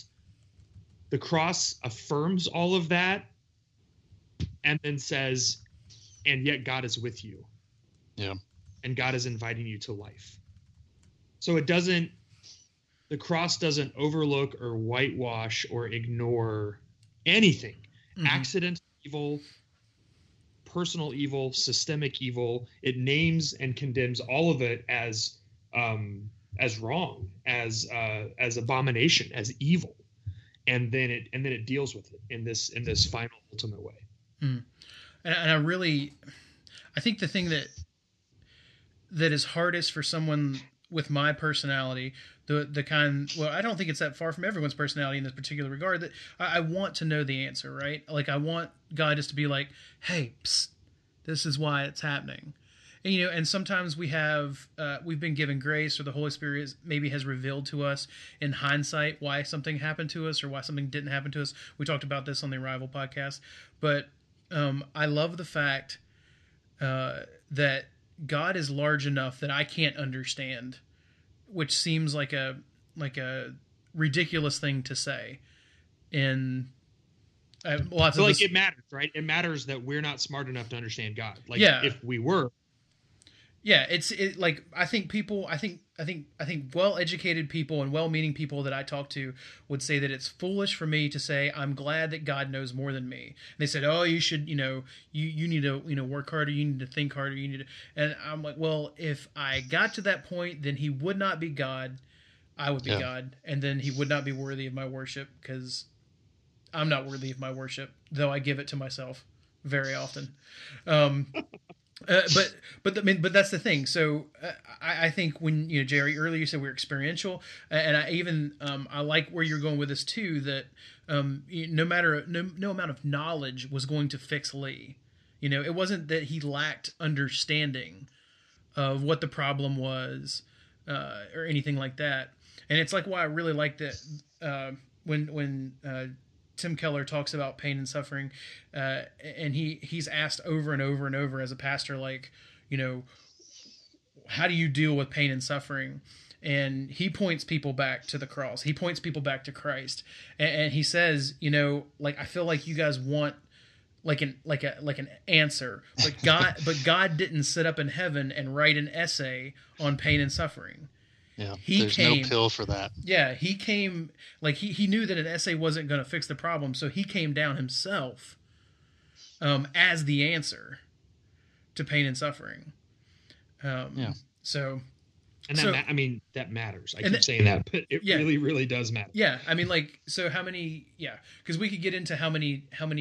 affirms all of that and then says, and yet God is with you. Yeah. And God is inviting you to life. So the cross doesn't overlook or whitewash or ignore anything. Mm-hmm. Accident, evil, personal evil, systemic evil. It names and condemns all of it as wrong, as abomination, as evil, and then it deals with it in this final ultimate way. Mm. And I think the thing that is hardest for someone with my personality, I don't think it's that far from everyone's personality in this particular regard, that I want to know the answer, right? Like I want God just to be like, hey, psst, this is why it's happening. And, and sometimes we've been given grace, or the Holy Spirit maybe has revealed to us in hindsight why something happened to us or why something didn't happen to us. We talked about this on the Arrival podcast, but I love the fact that God is large enough that I can't understand, which seems like a ridiculous thing to say in Lots So of like this, it matters, right? It matters that we're not smart enough to understand God. Like Yeah. if we were, yeah, like I think well-educated people and well-meaning people that I talk to would say that it's foolish for me to say I'm glad that God knows more than me. And they said, "Oh, you should, you need to, work harder, you need to think harder, you need to." And I'm like, "Well, if I got to that point, then he would not be God. I would be God, and then he would not be worthy of my worship because I'm not worthy of my worship, though I give it to myself very often." But that's the thing. So I think when Jerry earlier you said we're experiential, and I even I like where you're going with this too. That no amount of knowledge was going to fix Lee. It wasn't that he lacked understanding of what the problem was or anything like that. And it's like why I really like that when Tim Keller talks about pain and suffering, and he's asked over and over and over as a pastor, like, how do you deal with pain and suffering? And he points people back to the cross. He points people back to Christ, and he says, like I feel like you guys want like an answer, but God didn't sit up in heaven and write an essay on pain and suffering. Yeah, there's no pill for that. Yeah, he came, like he knew that an essay wasn't going to fix the problem, so he came down himself as the answer to pain and suffering. So... And that matters. I keep saying that, but it really, really does matter. Yeah, I mean, like, so how many... Yeah, because we could get into how many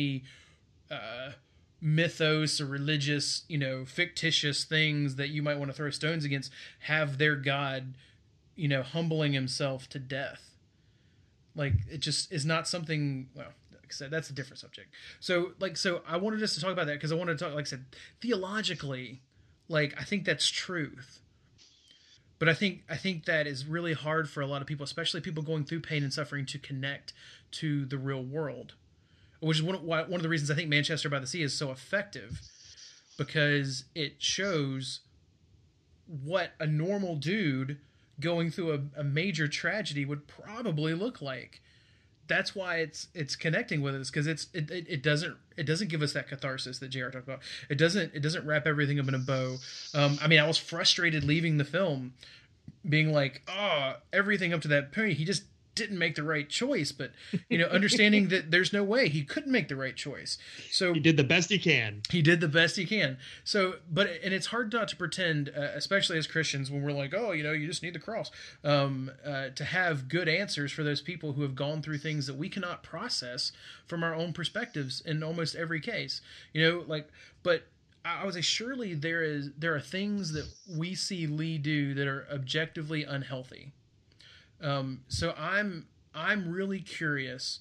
mythos or religious, fictitious things that you might want to throw stones against have their God... humbling himself to death. Like, it just is not something, well, like I said, that's a different subject. So I wanted us to talk about that because I wanted to talk, like I said, theologically, like, I think that's truth. But I think that is really hard for a lot of people, especially people going through pain and suffering, to connect to the real world, which is one of the reasons I think Manchester by the Sea is so effective, because it shows what a normal dude going through a major tragedy would probably look like. That's why it's connecting with us, because it doesn't give us that catharsis that JR talked about. It doesn't wrap everything up in a bow. I was frustrated leaving the film, being like, oh, everything up to that point he just didn't make the right choice, but understanding that there's no way he couldn't make the right choice. So he did the best he can. So, and it's hard not to pretend, especially as Christians, when we're like, oh, you just need the cross, to have good answers for those people who have gone through things that we cannot process from our own perspectives in almost every case. But I would say surely there are things that we see Lee do that are objectively unhealthy. So I'm really curious,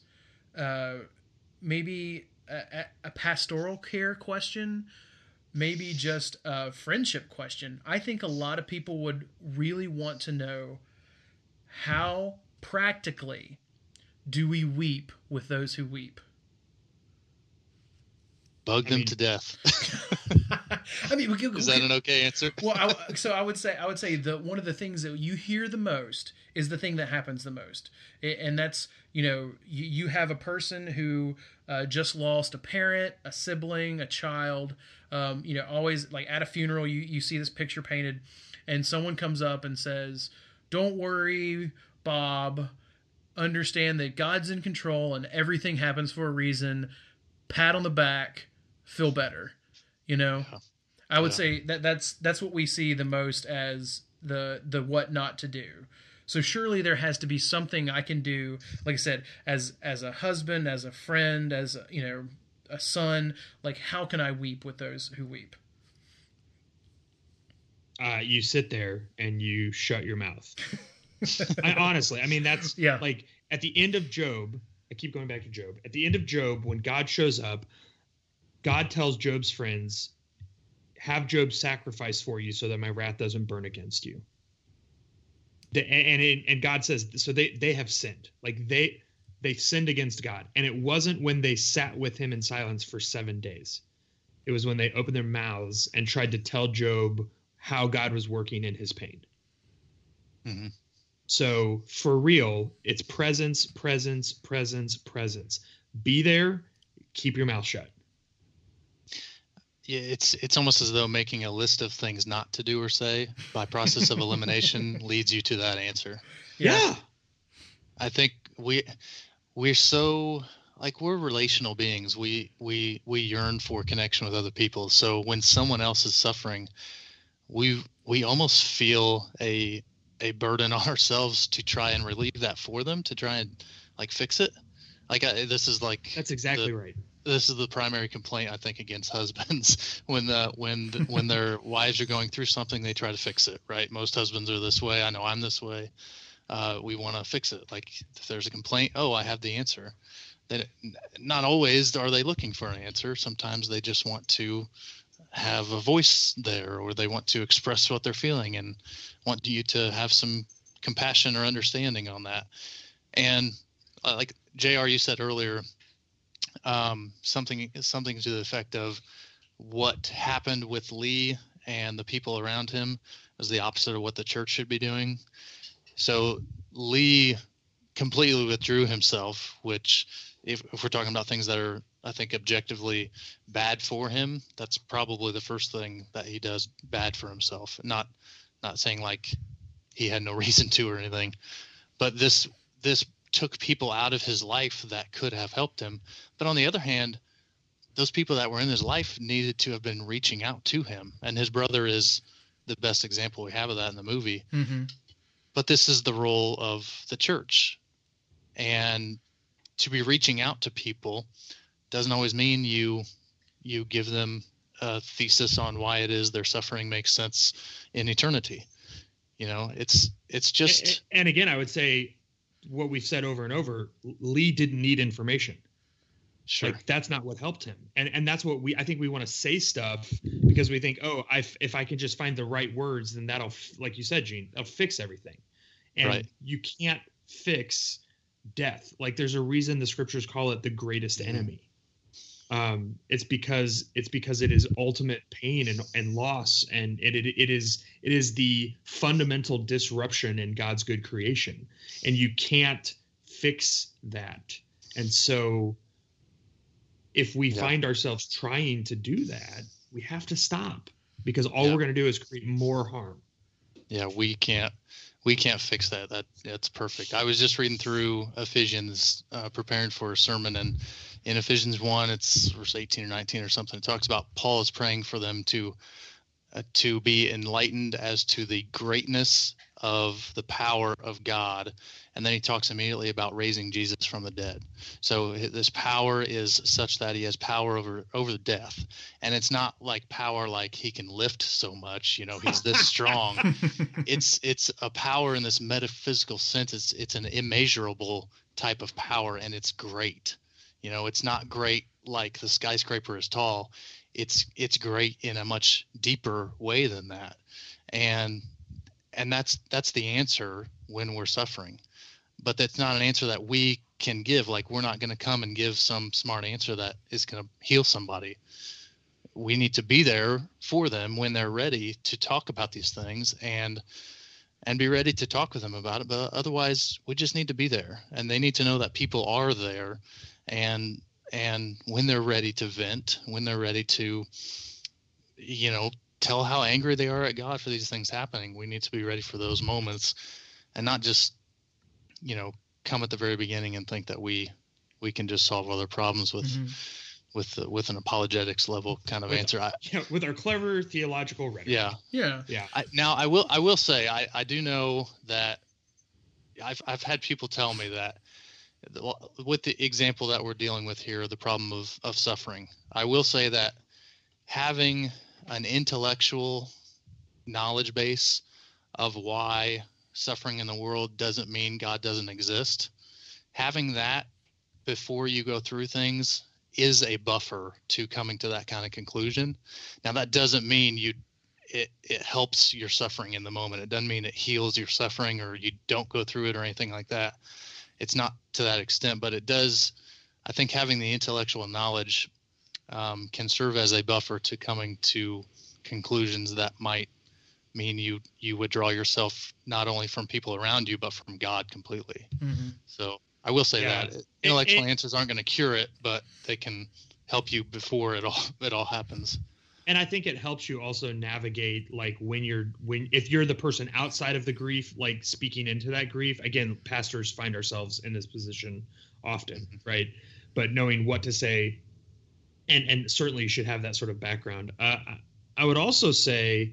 maybe a pastoral care question, maybe just a friendship question. I think a lot of people would really want to know, how practically do we weep with those who weep? Bug them to death. Is that an okay answer? Well, I would say that one of the things that you hear the most is the thing that happens the most, and that's you have a person who just lost a parent, a sibling, a child. Always like at a funeral, you see this picture painted, and someone comes up and says, "Don't worry, Bob. Understand that God's in control and everything happens for a reason. Pat on the back, feel better." I would say that's what we see the most as the what not to do. So surely there has to be something I can do, like I said, as a husband, as a friend, as a son. Like, how can I weep with those who weep? You sit there and you shut your mouth. Honestly, that's like at the end of Job. I keep going back to Job. At the end of Job, when God shows up, God tells Job's friends, have Job sacrifice for you so that my wrath doesn't burn against you. And God says, so they have sinned. Like they sinned against God. And it wasn't when they sat with him in silence for 7 days. It was when they opened their mouths and tried to tell Job how God was working in his pain. Mm-hmm. So for real, it's presence, presence, presence, presence. Be there, keep your mouth shut. Yeah, it's almost as though making a list of things not to do or say by process of elimination leads you to that answer. Yeah. I think we're so, like, we're relational beings. We yearn for connection with other people. So when someone else is suffering, we almost feel a burden on ourselves to try and relieve that for them, to try and like fix it. Like this is like That's exactly right. This is the primary complaint, I think, against husbands when their wives are going through something, they try to fix it, right? Most husbands are this way. I know I'm this way. We want to fix it. Like if there's a complaint, oh, I have the answer. Then not always are they looking for an answer. Sometimes they just want to have a voice there, or they want to express what they're feeling and want you to have some compassion or understanding on that. And like JR, you said earlier, something to the effect of what happened with Lee and the people around him was the opposite of what the church should be doing. So Lee completely withdrew himself, which if we're talking about things that are, I think, objectively bad for him, that's probably the first thing that he does bad for himself. Not saying like he had no reason to or anything, but this took people out of his life that could have helped him. But on the other hand, those people that were in his life needed to have been reaching out to him. And his brother is the best example we have of that in the movie. Mm-hmm. But this is the role of the church. And to be reaching out to people doesn't always mean you give them a thesis on why it is their suffering makes sense in eternity. You know, it's just. And again, I would say what we've said over and over, Lee didn't need information. Sure. Like that's not what helped him. And that's what I think we want to say stuff because we think, oh, if I can just find the right words, then that'll, like you said, Gene, that'll fix everything. And right. You can't fix death. Like there's a reason the scriptures call it the greatest enemy. It's because it is ultimate pain and loss, and it is the fundamental disruption in God's good creation, and you can't fix that. And so if we find ourselves trying to do that, we have to stop, because all we're going to do is create more harm. Yeah, we can't fix that. That's perfect. I was just reading through Ephesians, preparing for a sermon, and in Ephesians 1, it's verse 18 or 19 or something. It talks about Paul is praying for them to be enlightened as to the greatness of the power of God. And then he talks immediately about raising Jesus from the dead. So this power is such that he has power over death. And it's not like power like he can lift so much, you know, he's this strong. It's a power in this metaphysical sense. It's an immeasurable type of power, and it's great. You know, it's not great like the skyscraper is tall. It's great in a much deeper way than that. And that's the answer when we're suffering. But that's not an answer that we can give. Like, we're not going to come and give some smart answer that is going to heal somebody. We need to be there for them when they're ready to talk about these things and be ready to talk with them about it. But otherwise, we just need to be there, and they need to know that people are there. And when they're ready to vent, when they're ready to, you know, tell how angry they are at God for these things happening, we need to be ready for those moments, and not just, you know, come at the very beginning and think that we can just solve all their problems with an apologetics level kind of answer. With our clever theological rhetoric. Yeah. Now I will say I do know that I've had people tell me that, with the example that we're dealing with here, the problem of suffering, I will say that having an intellectual knowledge base of why suffering in the world doesn't mean God doesn't exist, having that before you go through things is a buffer to coming to that kind of conclusion. Now, that doesn't mean it helps your suffering in the moment. It doesn't mean it heals your suffering or you don't go through it or anything like that. It's not to that extent, but it does. I think having the intellectual knowledge can serve as a buffer to coming to conclusions that might mean you withdraw yourself not only from people around you, but from God completely. Mm-hmm. So I will say Yeah. that intellectual answers aren't going to cure it, but they can help you before it all happens. And I think it helps you also navigate, like, if you're the person outside of the grief, like speaking into that grief. Again, pastors find ourselves in this position often, right? But knowing what to say, and certainly you should have that sort of background. I would also say,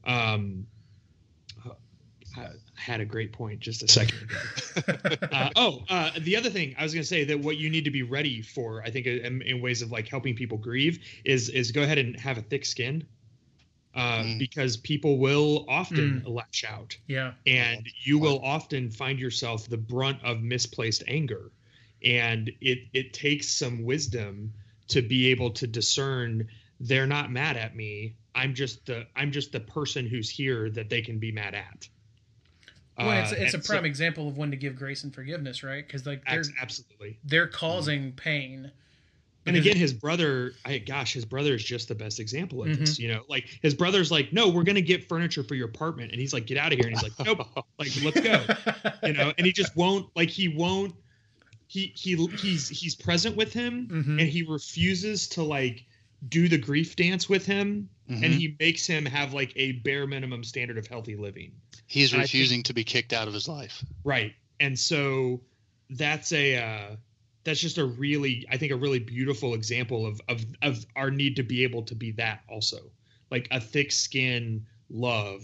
I had a great point just a second ago. The other thing I was going to say, that what you need to be ready for, I think, in ways of like helping people grieve, is go ahead and have a thick skin, because people will often lash out. Yeah. And you will often find yourself the brunt of misplaced anger. And it takes some wisdom to be able to discern, they're not mad at me. I'm just the person who's here that they can be mad at. Well, it's a prime example of when to give grace and forgiveness, right? Because like they're causing pain. And again, his brother is just the best example of this. You know, like his brother's like, no, we're gonna get furniture for your apartment, and he's like, get out of here, and he's like, nope, like let's go, you know. And he just won't, like he won't. He's present with him, and he refuses to like do the grief dance with him, and he makes him have like a bare minimum standard of healthy living. He's refusing to be kicked out of his life. Right. And so that's just a really beautiful example of our need to be able to be that also, like a thick skin love.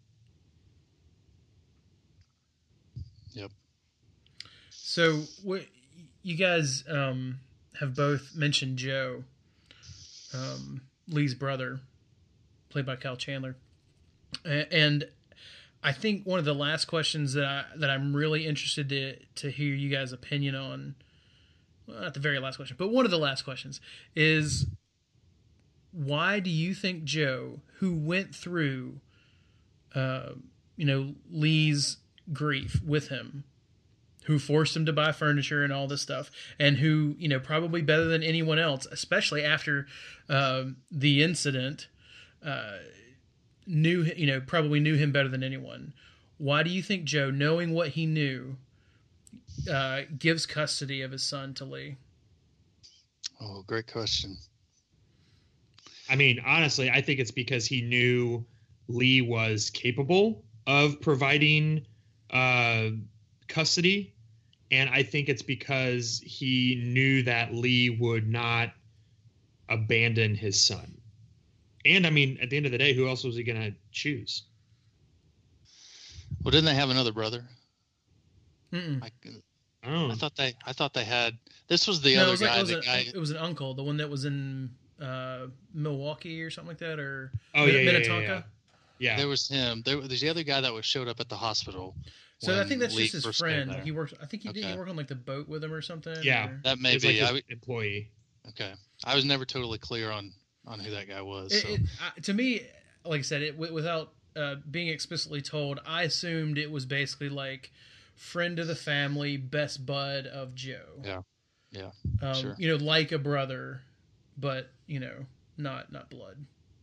Yep. So you guys have both mentioned Joe, Lee's brother, played by Kyle Chandler, and I think one of the last questions that I'm really interested to hear you guys' opinion on, well, not the very last question, but one of the last questions is, why do you think Joe, who went through, Lee's grief with him, who forced him to buy furniture and all this stuff, and who, probably better than anyone else, especially after the incident, probably knew him better than anyone. Why do you think Joe, knowing what he knew, gives custody of his son to Lee? Oh, great question. I mean, honestly, I think it's because he knew Lee was capable of providing custody. And I think it's because he knew that Lee would not abandon his son. And I mean, at the end of the day, who else was he going to choose? Well, didn't they have another brother? I thought they had. This was the other guy. It was an uncle, the one that was in Milwaukee or something like that, or Minnetonka. Yeah, there was him. There's the other guy that showed up at the hospital. So I think that's just his friend. He worked. I think he did work on like the boat with him or something. Yeah, that may be like his employee. Okay, I was never totally clear on who that guy was. To me, like I said, without being explicitly told, I assumed it was basically like friend of the family, best bud of Joe. Yeah, sure. Like a brother, but not blood.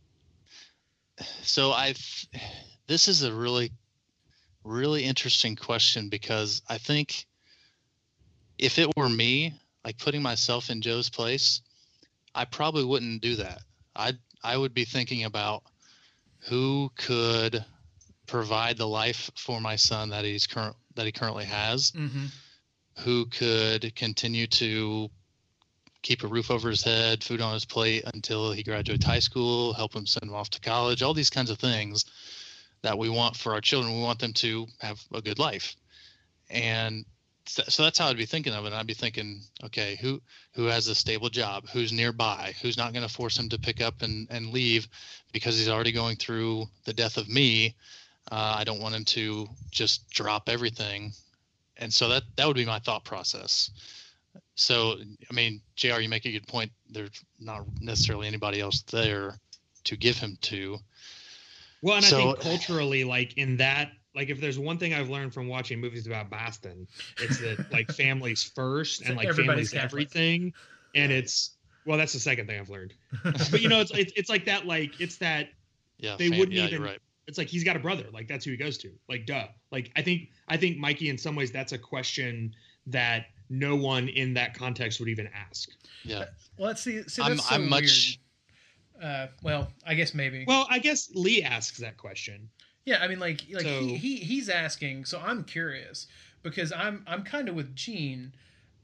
So this is a really, really interesting question, because I think if it were me, like putting myself in Joe's place, I probably wouldn't do that. I would be thinking about who could provide the life for my son that he currently has, who could continue to keep a roof over his head, food on his plate until he graduates high school, help him send him off to college, all these kinds of things that we want for our children. We want them to have a good life. And so that's how I'd be thinking of it. I'd be thinking, okay, who has a stable job, who's nearby, who's not going to force him to pick up and leave because he's already going through the death of me. I don't want him to just drop everything. And so that would be my thought process. So, I mean, JR, you make a good point. There's not necessarily anybody else there to give him to. Well, and I think culturally, like in that, like if there's one thing I've learned from watching movies about Boston, it's that like family's first and like family's everything. And that's the second thing I've learned. But it's like that, like it's that they wouldn't even. You're right. It's like he's got a brother, like that's who he goes to. Like duh. Like I think Mikey, in some ways, that's a question that no one in that context would even ask. Yeah. Well, let's see. That's I'm so much. weird. Well, I guess maybe. Well, I guess Lee asks that question. Yeah, I mean, like So- he's asking, so I'm curious because I'm kind of with Gene.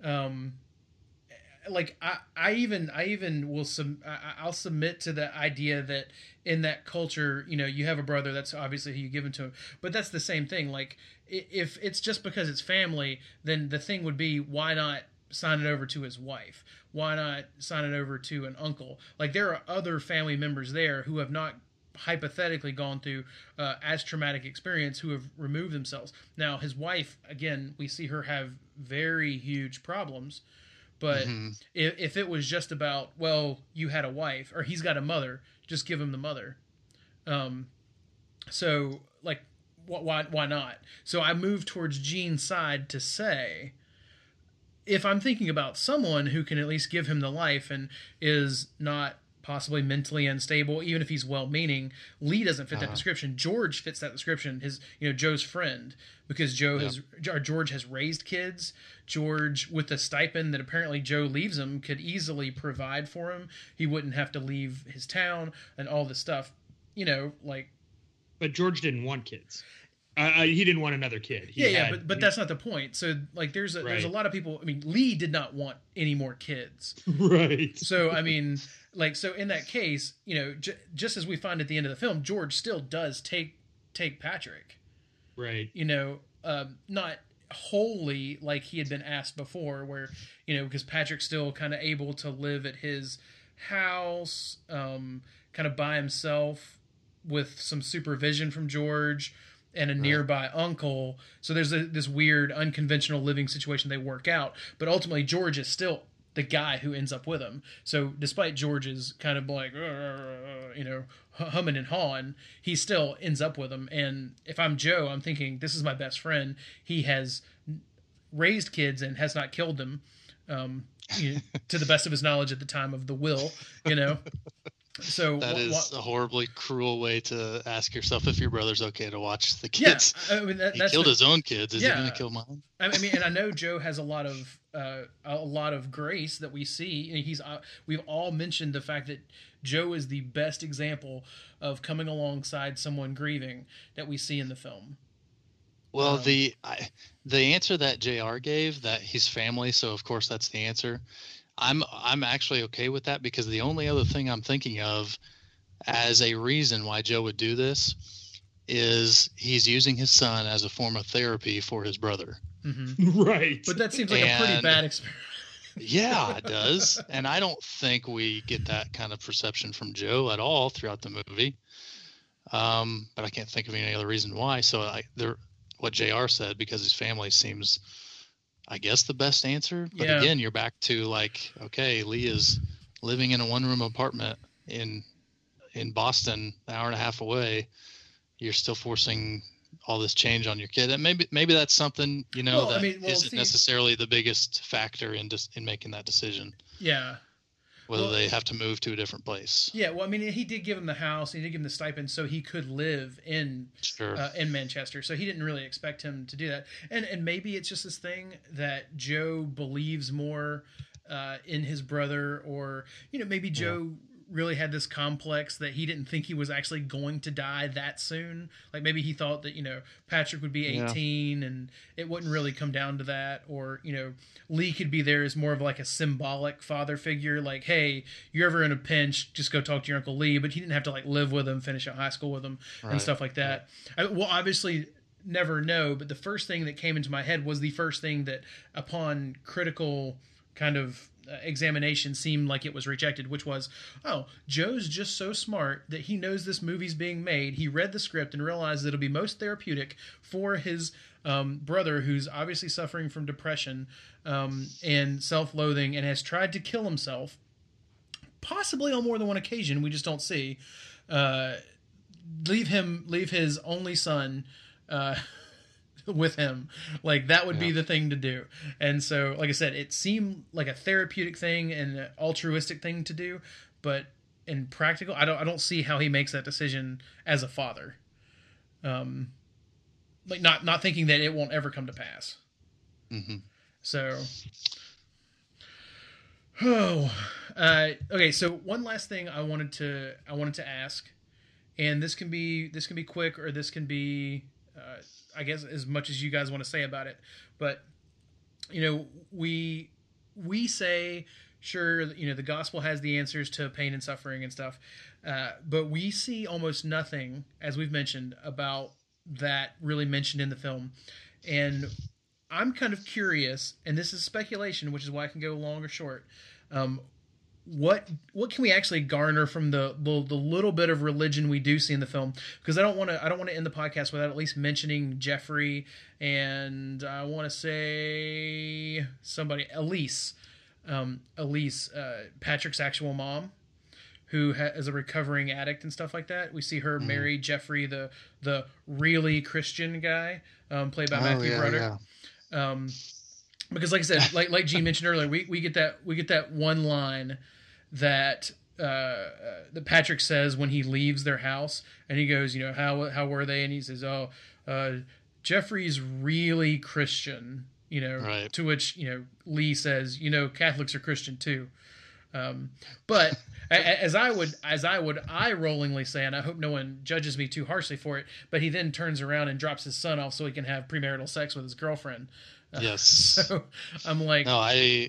Like I even will I'll submit to the idea that in that culture, you know, you have a brother, that's obviously who you give him to, but that's the same thing. Like if it's just because it's family, then the thing would be, why not sign it over to his wife? Why not sign it over to an uncle? Like there are other family members there who have not hypothetically gone through as traumatic experience, who have removed themselves. Now his wife, again, we see her have very huge problems. But if it was just about, well, you had a wife or he's got a mother, just give him the mother. So like, why not? So I move towards Gene's side to say, if I'm thinking about someone who can at least give him the life and is not possibly mentally unstable, even if he's well-meaning, Lee doesn't fit that description. George fits that description. His, you know, Joe's friend, because George has raised kids. George, with the stipend that apparently Joe leaves him, could easily provide for him. He wouldn't have to leave his town and all this stuff. You know, like. But George didn't want kids. He didn't want another kid. But that's not the point. So like, there's a lot of people. I mean, Lee did not want any more kids. Right. So I mean, like, so in that case, you know, just as we find at the end of the film, George still does take Patrick. Right. You know, not wholly like he had been asked before, where, you know, because Patrick's still kind of able to live at his house, kind of by himself with some supervision from George and a nearby uncle. So there's this weird unconventional living situation they work out, but ultimately George is still the guy who ends up with him. So despite George's kind of like, you know, humming and hawing, he still ends up with him. And if I'm Joe, I'm thinking, this is my best friend. He has raised kids and has not killed them, you know, to the best of his knowledge at the time of the will, you know. So that is a horribly cruel way to ask yourself if your brother's okay to watch the kids. Yeah, I mean, he killed his own kids. Is he going to kill mine? I mean, and I know Joe has a lot of grace that we see. And we've all mentioned the fact that Joe is the best example of coming alongside someone grieving that we see in the film. Well, the answer that JR gave, that he's family, so of course that's the answer. I'm actually okay with that, because the only other thing I'm thinking of as a reason why Joe would do this is he's using his son as a form of therapy for his brother. Mm-hmm. Right. But that seems like a pretty bad experience. Yeah, it does. And I don't think we get that kind of perception from Joe at all throughout the movie. But I can't think of any other reason why. So what JR said, because his family, seems, I guess, the best answer. But again, you're back to like, okay, Lee is living in a one-room apartment in Boston, an hour and a half away. You're still forcing all this change on your kid, and maybe that's something, you know, isn't necessarily the biggest factor in making that decision. Yeah. Whether they have to move to a different place. Yeah, well, I mean, he did give him the house, he did give him the stipend, so he could live in Manchester. So he didn't really expect him to do that. And maybe it's just this thing that Joe believes more in his brother, or, you know, maybe Joe really had this complex that he didn't think he was actually going to die that soon. Like maybe he thought that, you know, Patrick would be 18 and it wouldn't really come down to that. Or, you know, Lee could be there as more of like a symbolic father figure. Like, hey, you're ever in a pinch, just go talk to your Uncle Lee. But he didn't have to like live with him, finish out high school with him and stuff like that. Well, obviously never know. But the first thing that came into my head was the first thing that upon critical kind of examination seemed like it was rejected, which was, oh, Joe's just so smart that he knows this movie's being made. He read the script and realized that it'll be most therapeutic for his brother, who's obviously suffering from depression and self-loathing and has tried to kill himself, possibly on more than one occasion. We just don't see. Leave his only son with him. Like, that would be the thing to do. And so, like I said, it seemed like a therapeutic thing and an altruistic thing to do, but in practical, I don't see how he makes that decision as a father. Like not thinking that it won't ever come to pass. Mm-hmm. So, okay. So one last thing I wanted to ask, and this can be quick, or this can be, I guess, as much as you guys want to say about it. But we say, sure, the gospel has the answers to pain and suffering and stuff, but we see almost nothing, as we've mentioned, about that really mentioned in the film. And I'm kind of curious, and this is speculation, which is why I can go long or short. What can we actually garner from the little bit of religion we do see in the film? Because I don't want to end the podcast without at least mentioning Jeffrey, and I want to say somebody, Elise, Patrick's actual mom, who is a recovering addict and stuff like that. We see her marry Jeffrey, the really Christian guy, played by Matthew Broderick. Yeah. Because, like I said, like Gene mentioned earlier, we get that one line that that Patrick says when he leaves their house, and he goes, how were they? And he says, Jeffrey's really Christian, right. To which Lee says, Catholics are Christian too. But as I would eye-rollingly say, and I hope no one judges me too harshly for it, but he then turns around and drops his son off so he can have premarital sex with his girlfriend. Yes. So I'm like, no,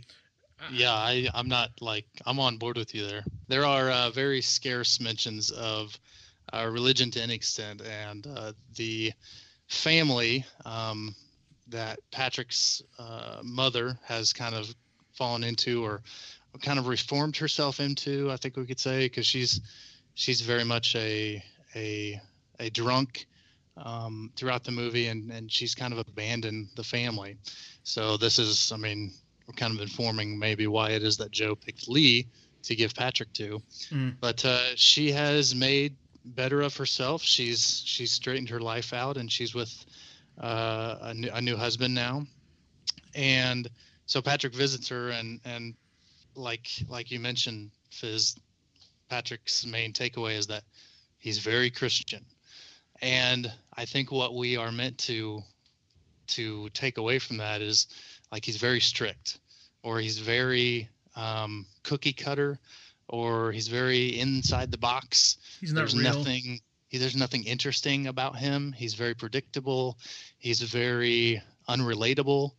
I'm not like, I'm on board with you there. There are very scarce mentions of religion to any extent, and the family that Patrick's mother has kind of fallen into, or kind of reformed herself into, I think we could say, because she's very much a drunk throughout the movie, and she's kind of abandoned the family. So this is, we're kind of informing maybe why it is that Joe picked Lee to give Patrick to. But she has made better of herself. She's straightened her life out, and she's with a new husband now. And so Patrick visits her, and like you mentioned, Fizz, Patrick's main takeaway is that he's very Christian. And I think what we are meant to take away from that is, like, he's very strict, or he's very cookie cutter, or he's very inside the box. He's not real. There's nothing interesting about him. He's very predictable. He's very unrelatable.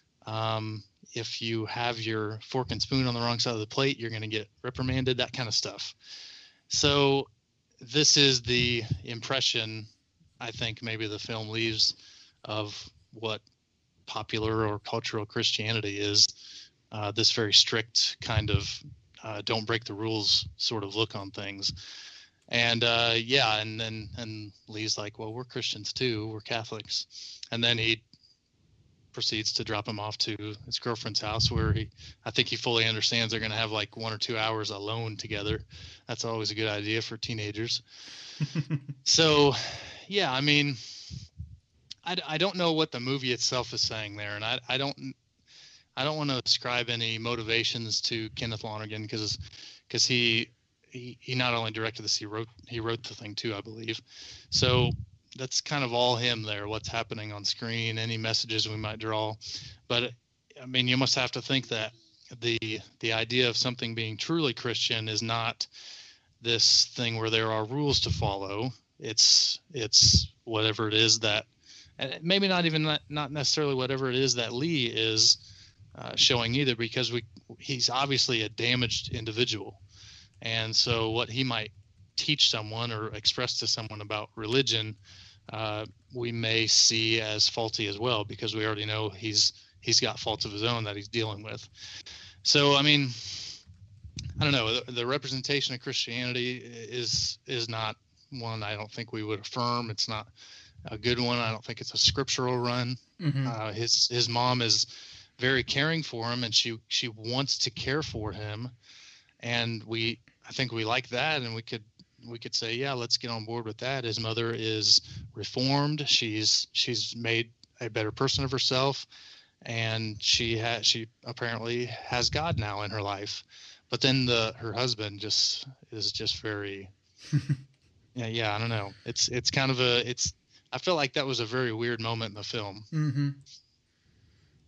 If you have your fork and spoon on the wrong side of the plate, you're going to get reprimanded, that kind of stuff. So this is the impression I think maybe the film leaves of what popular or cultural Christianity is, this very strict kind of don't break the rules sort of look on things. And and Lee's like, well, we're Christians too, we're Catholics. And then he proceeds to drop him off to his girlfriend's house, where I think he fully understands they're going to have like 1 or 2 hours alone together. That's always a good idea for teenagers. So, yeah, I don't know what the movie itself is saying there, and I don't want to ascribe any motivations to Kenneth Lonergan, because he not only directed this, he wrote the thing too, I believe. So that's kind of all him there, what's happening on screen, any messages we might draw. But you must have to think that the idea of something being truly Christian is not this thing where there are rules to follow. It's whatever it is that, and maybe not necessarily whatever it is that Lee is showing either, because he's obviously a damaged individual. And so what he might teach someone or express to someone about religion, we may see as faulty as well, because we already know he's got faults of his own that he's dealing with. So, I don't know. The representation of Christianity is not one I don't think we would affirm. It's not a good one. I don't think it's a scriptural run. Mm-hmm. His mom is very caring for him, and she wants to care for him, and I think we like that, and we could say, yeah, let's get on board with that. His mother is reformed. She's made a better person of herself, and she apparently has God now in her life. But then her husband is just very yeah, I don't know. It's kind of I feel like that was a very weird moment in the film. Mm-hmm.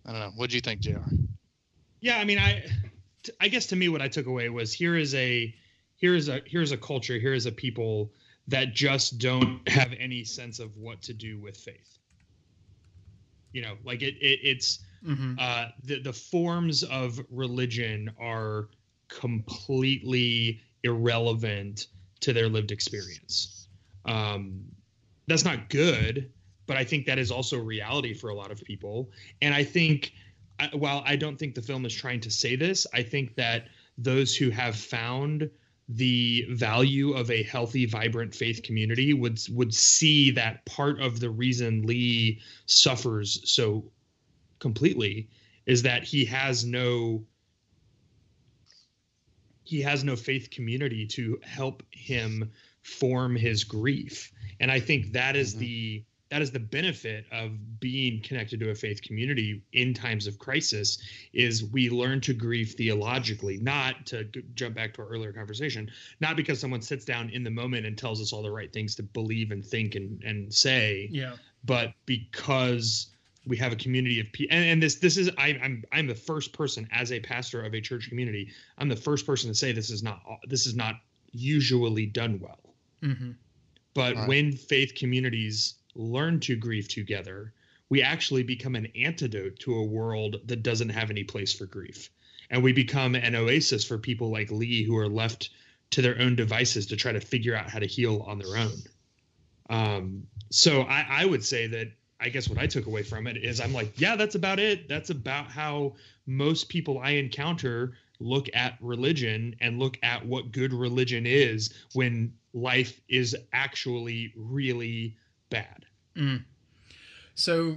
I don't know. What do you think, JR? Yeah, I mean, I guess to me what I took away was here is a culture, here is a people that just don't have any sense of what to do with faith. You know, like it's the forms of religion are completely irrelevant to their lived experience. That's not good, but I think that is also reality for a lot of people. And I think, while I don't think the film is trying to say this, I think that those who have found the value of a healthy, vibrant faith community would see that part of the reason Lee suffers so completely is that he has no faith community to help him form his grief. And I think that is the benefit of being connected to a faith community in times of crisis is we learn to grieve theologically, not to jump back to our earlier conversation, not because someone sits down in the moment and tells us all the right things to believe and think and say, but because we have a community of people. And this is, I'm the first person as a pastor of a church community. I'm the first person to say this is not usually done well. Mm-hmm. But when faith communities learn to grieve together, we actually become an antidote to a world that doesn't have any place for grief. And we become an oasis for people like Lee who are left to their own devices to try to figure out how to heal on their own. So I would say that, I guess what I took away from it is I'm like, yeah, that's about it. That's about how most people I encounter look at religion and look at what good religion is when life is actually really bad. So,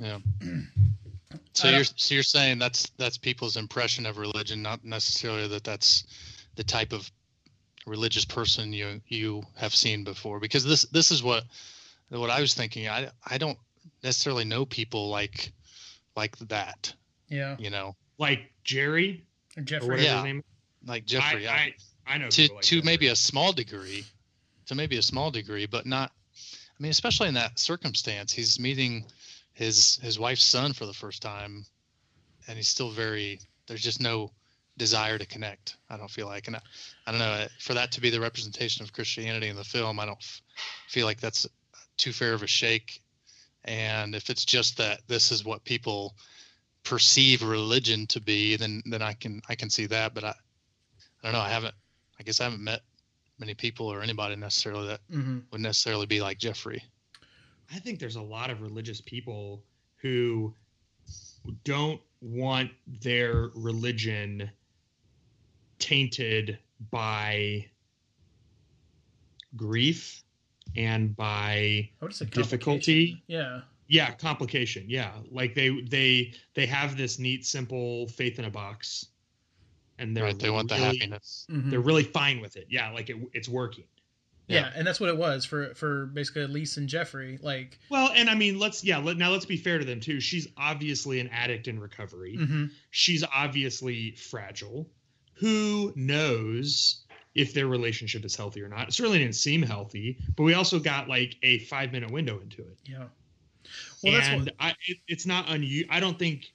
so you're saying that's people's impression of religion, not necessarily that's the type of religious person you have seen before. Because this is what I was thinking. I don't necessarily know people like that. Yeah. You know, like Jerry or Jeffrey. Yeah. His name. Like Jeffrey. I know to maybe a small degree. To maybe a small degree, but not. I mean, especially in that circumstance, he's meeting his wife's son for the first time, and he's still there's just no desire to connect. I don't feel like, and I don't know, for that to be the representation of Christianity in the film, I don't feel like that's too fair of a shake. And if it's just that this is what people perceive religion to be, then I can see that. But I don't know. I guess I haven't met many people or anybody necessarily that would necessarily be like Jeffrey. I think there's a lot of religious people who don't want their religion tainted by grief and by difficulty. Yeah, complication. Yeah, like they have this neat, simple faith in a box. And they want the happiness. They're really fine with it. Yeah, like it's working. Yeah, and that's what it was for basically Elise and Jeffrey. Like, well, and I mean, let's be fair to them too. She's obviously an addict in recovery. She's obviously fragile. Who knows if their relationship is healthy or not? It certainly didn't seem healthy, but we also got like a 5-minute window into it. Yeah. Well, and it's not unusual. I don't think.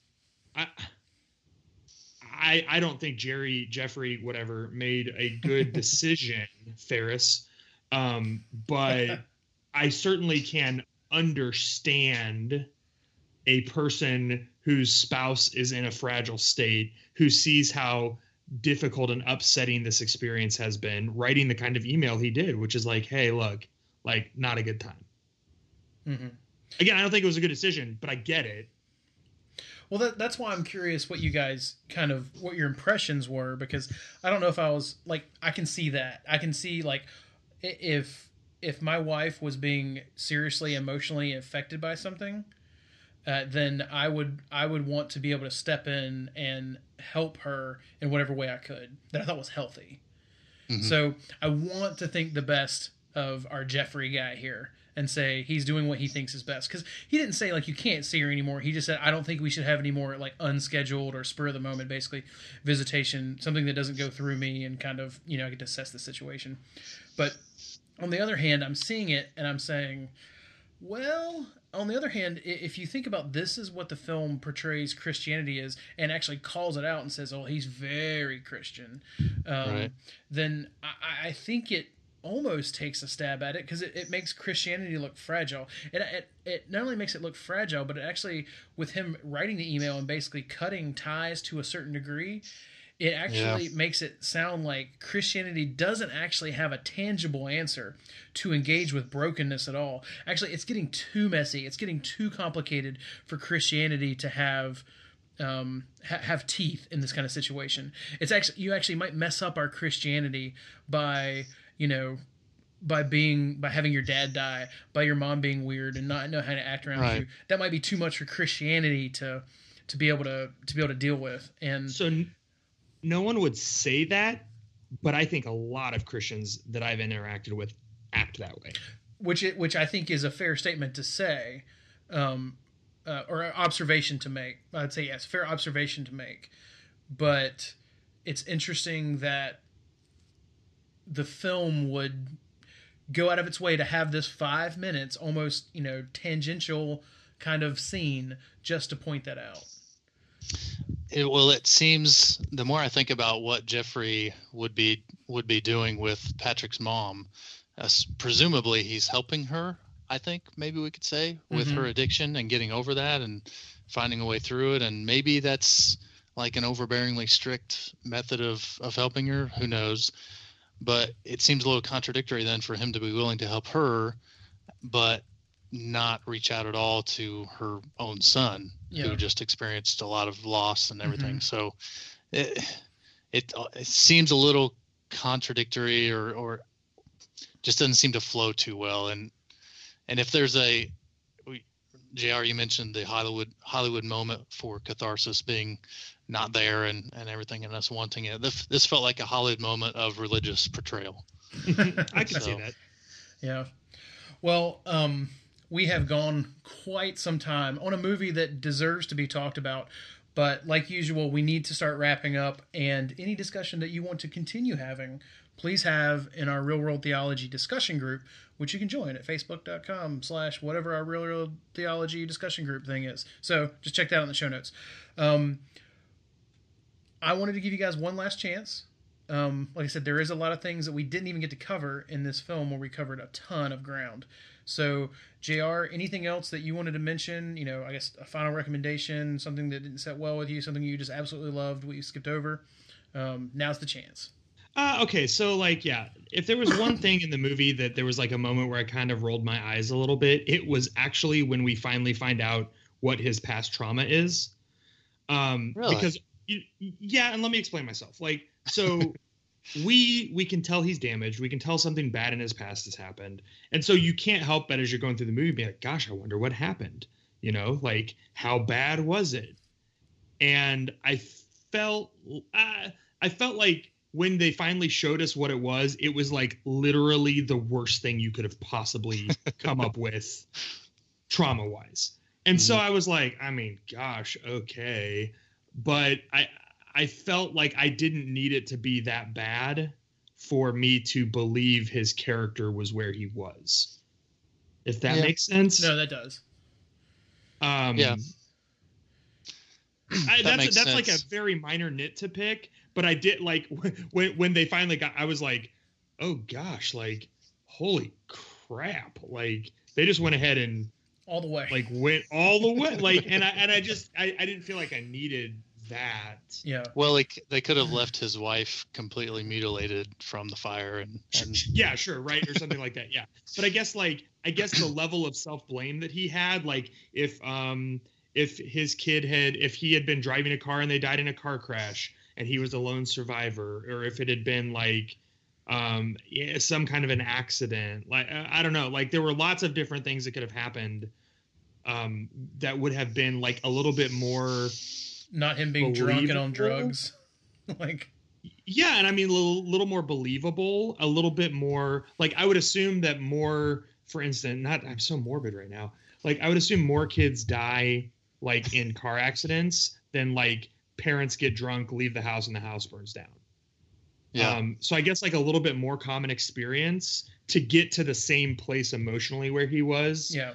I don't think Jeffrey, whatever, made a good decision, Ferris. But I certainly can understand a person whose spouse is in a fragile state, who sees how difficult and upsetting this experience has been, writing the kind of email he did, which is like, hey, look, like, not a good time. Again, I don't think it was a good decision, but I get it. Well, that's why I'm curious what you guys what your impressions were, because I don't know if I was like, I can see that. I can see like if my wife was being seriously emotionally affected by something, then I would want to be able to step in and help her in whatever way I could that I thought was healthy. So I want to think the best of our Jeffrey guy here and say he's doing what he thinks is best. Because he didn't say, like, you can't see her anymore. He just said, I don't think we should have any more, like, unscheduled or spur-of-the-moment, basically, visitation, something that doesn't go through me and kind of, I get to assess the situation. But on the other hand, I'm seeing it and I'm saying, well, on the other hand, if you think about this is what the film portrays Christianity is, and actually calls it out and says, "Oh, he's very Christian," Right. then I think it almost takes a stab at it because it makes Christianity look fragile. It not only makes it look fragile, but it actually, with him writing the email and basically cutting ties to a certain degree, it actually makes it sound like Christianity doesn't actually have a tangible answer to engage with brokenness at all. Actually, it's getting too messy. It's getting too complicated for Christianity to have teeth in this kind of situation. It's actually, you actually might mess up our Christianity by having your dad die, by your mom being weird and not know how to act around you. That might be too much for Christianity to be able to deal with. And so no one would say that, but I think a lot of Christians that I've interacted with act that way. Which I think is a fair statement to say, or observation to make. I'd say yes, fair observation to make. But it's interesting that the film would go out of its way to have this 5 minutes, almost tangential kind of scene, just to point that out. It seems the more I think about what Jeffrey would be doing with Patrick's mom, presumably he's helping her. I think maybe we could say with her addiction and getting over that and finding a way through it, and maybe that's like an overbearingly strict method of helping her. Who knows? But it seems a little contradictory then for him to be willing to help her, but not reach out at all to her own son, who just experienced a lot of loss and everything. So it seems a little contradictory, or just doesn't seem to flow too well. And if there's JR, you mentioned the Hollywood moment for catharsis being not there and everything, and us wanting it. This felt like a Hollywood moment of religious portrayal. I can see that. Yeah. Well, we have gone quite some time on a movie that deserves to be talked about, but like usual, we need to start wrapping up, and any discussion that you want to continue having, please have in our Real World Theology discussion group, which you can join at facebook.com/whatever our Real World Theology discussion group thing is. So just check that out in the show notes. I wanted to give you guys one last chance. Like I said, there is a lot of things that we didn't even get to cover in this film where we covered a ton of ground. So, JR, anything else that you wanted to mention? I guess a final recommendation, something that didn't set well with you, something you just absolutely loved, what you skipped over. Now's the chance. Okay, so if there was one thing in the movie that there was like a moment where I kind of rolled my eyes a little bit, it was actually when we finally find out what his past trauma is. Really? Because and let me explain myself. So we can tell he's damaged. We can tell something bad in his past has happened. And so you can't help but as you're going through the movie be like, gosh, I wonder what happened. How bad was it? And I felt like when they finally showed us what it was like literally the worst thing you could have possibly come up with trauma-wise. And so I was like, I mean, gosh, okay. But I felt like I didn't need it to be that bad for me to believe his character was where he was. If that makes sense. No, that does. That's like a very minor nit to pick, but I did like when they finally got, I was like, oh gosh, holy crap. They just went ahead and all the way, went all the way. And I didn't feel like I needed that. Yeah. Well, they could have left his wife completely mutilated from the fire and yeah, sure. Right. Or something like that. Yeah. But I guess the level of self-blame that he had, if his kid if he had been driving a car and they died in a car crash and he was a lone survivor, or if it had been some kind of an accident, I don't know, there were lots of different things that could have happened that would have been a little bit more not him being drunk and on drugs. Yeah, and I mean a little more believable, a little bit more I would assume that more, for instance, I'm so morbid right now. I would assume more kids die in car accidents than parents get drunk, leave the house, and the house burns down. Yeah. So I guess like a little bit more common experience to get to the same place emotionally where he was. Yeah.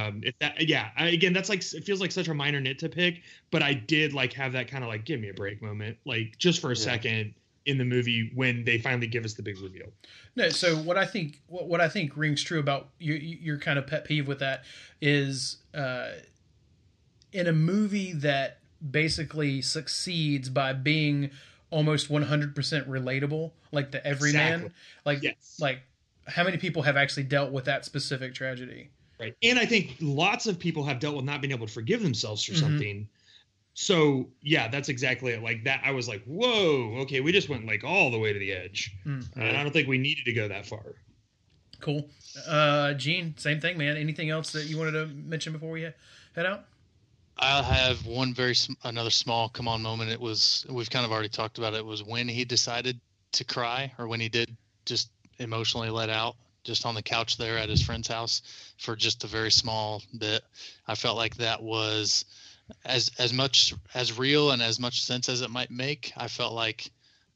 Again, that's like, it feels like such a minor nit to pick, but I did like have that kind of like, give me a break moment, like just for a second in the movie when they finally give us the big reveal. No, so what I think rings true about your kind of pet peeve with that is in a movie that basically succeeds by being almost 100% relatable, like the everyman, like how many people have actually dealt with that specific tragedy? Right. And I think lots of people have dealt with not being able to forgive themselves for something. So yeah, that's exactly it. Like that, I was like, whoa, okay, we just went like all the way to the edge. And I don't think we needed to go that far. Cool. Gene, same thing, man. Anything else that you wanted to mention before we head out? I have another small come on moment. We've kind of already talked about it. It was when he decided to cry, or when he did just emotionally let out, just on the couch there at his friend's house for just a very small bit. I felt like that was as much as real and as much sense as it might make. I felt like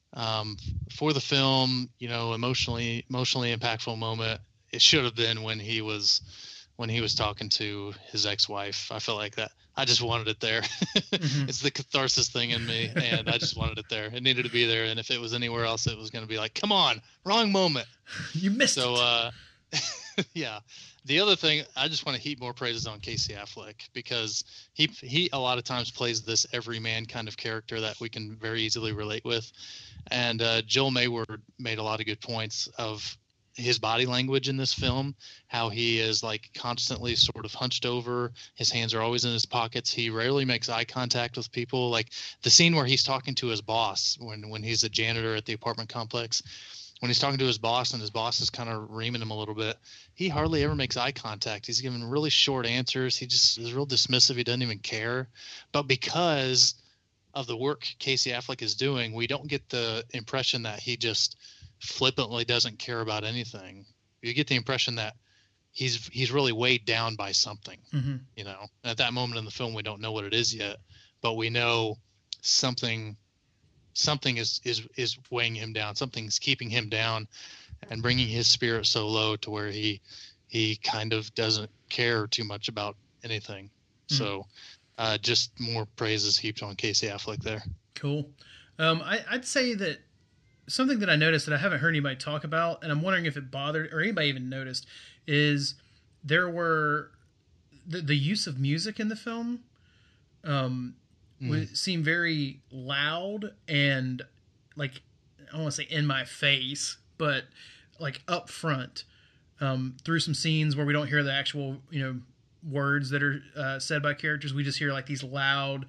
for the film, emotionally impactful moment, it should have been when he was talking to his ex-wife. I felt like that. I just wanted it there. It's the catharsis thing in me, and I just wanted it there. It needed to be there, and if it was anywhere else, it was going to be like, come on, wrong moment. You missed it. So, yeah. The other thing, I just want to heap more praises on Casey Affleck, because he a lot of times plays this everyman kind of character that we can very easily relate with. And Joel Mayward made a lot of good points of his body language in this film, how he is like constantly sort of hunched over. His hands are always in his pockets. He rarely makes eye contact with people. Like the scene where he's talking to his boss when he's a janitor at the apartment complex, when he's talking to his boss and his boss is kind of reaming him a little bit, he hardly ever makes eye contact. He's giving really short answers. He just is real dismissive. He doesn't even care. But because of the work Casey Affleck is doing, we don't get the impression that he just flippantly doesn't care about anything. You get the impression that he's really weighed down by something. At that moment in the film, we don't know what it is yet, but we know something is weighing him down. Something's keeping him down and bringing his spirit so low to where he kind of doesn't care too much about anything. So just more praises heaped on Casey Affleck there. Cool. I'd say that something that I noticed that I haven't heard anybody talk about, and I'm wondering if it bothered or anybody even noticed, is there were the use of music in the film seemed very loud and like, I don't want to say in my face, but like up front through some scenes where we don't hear the actual, words that are said by characters. We just hear like these loud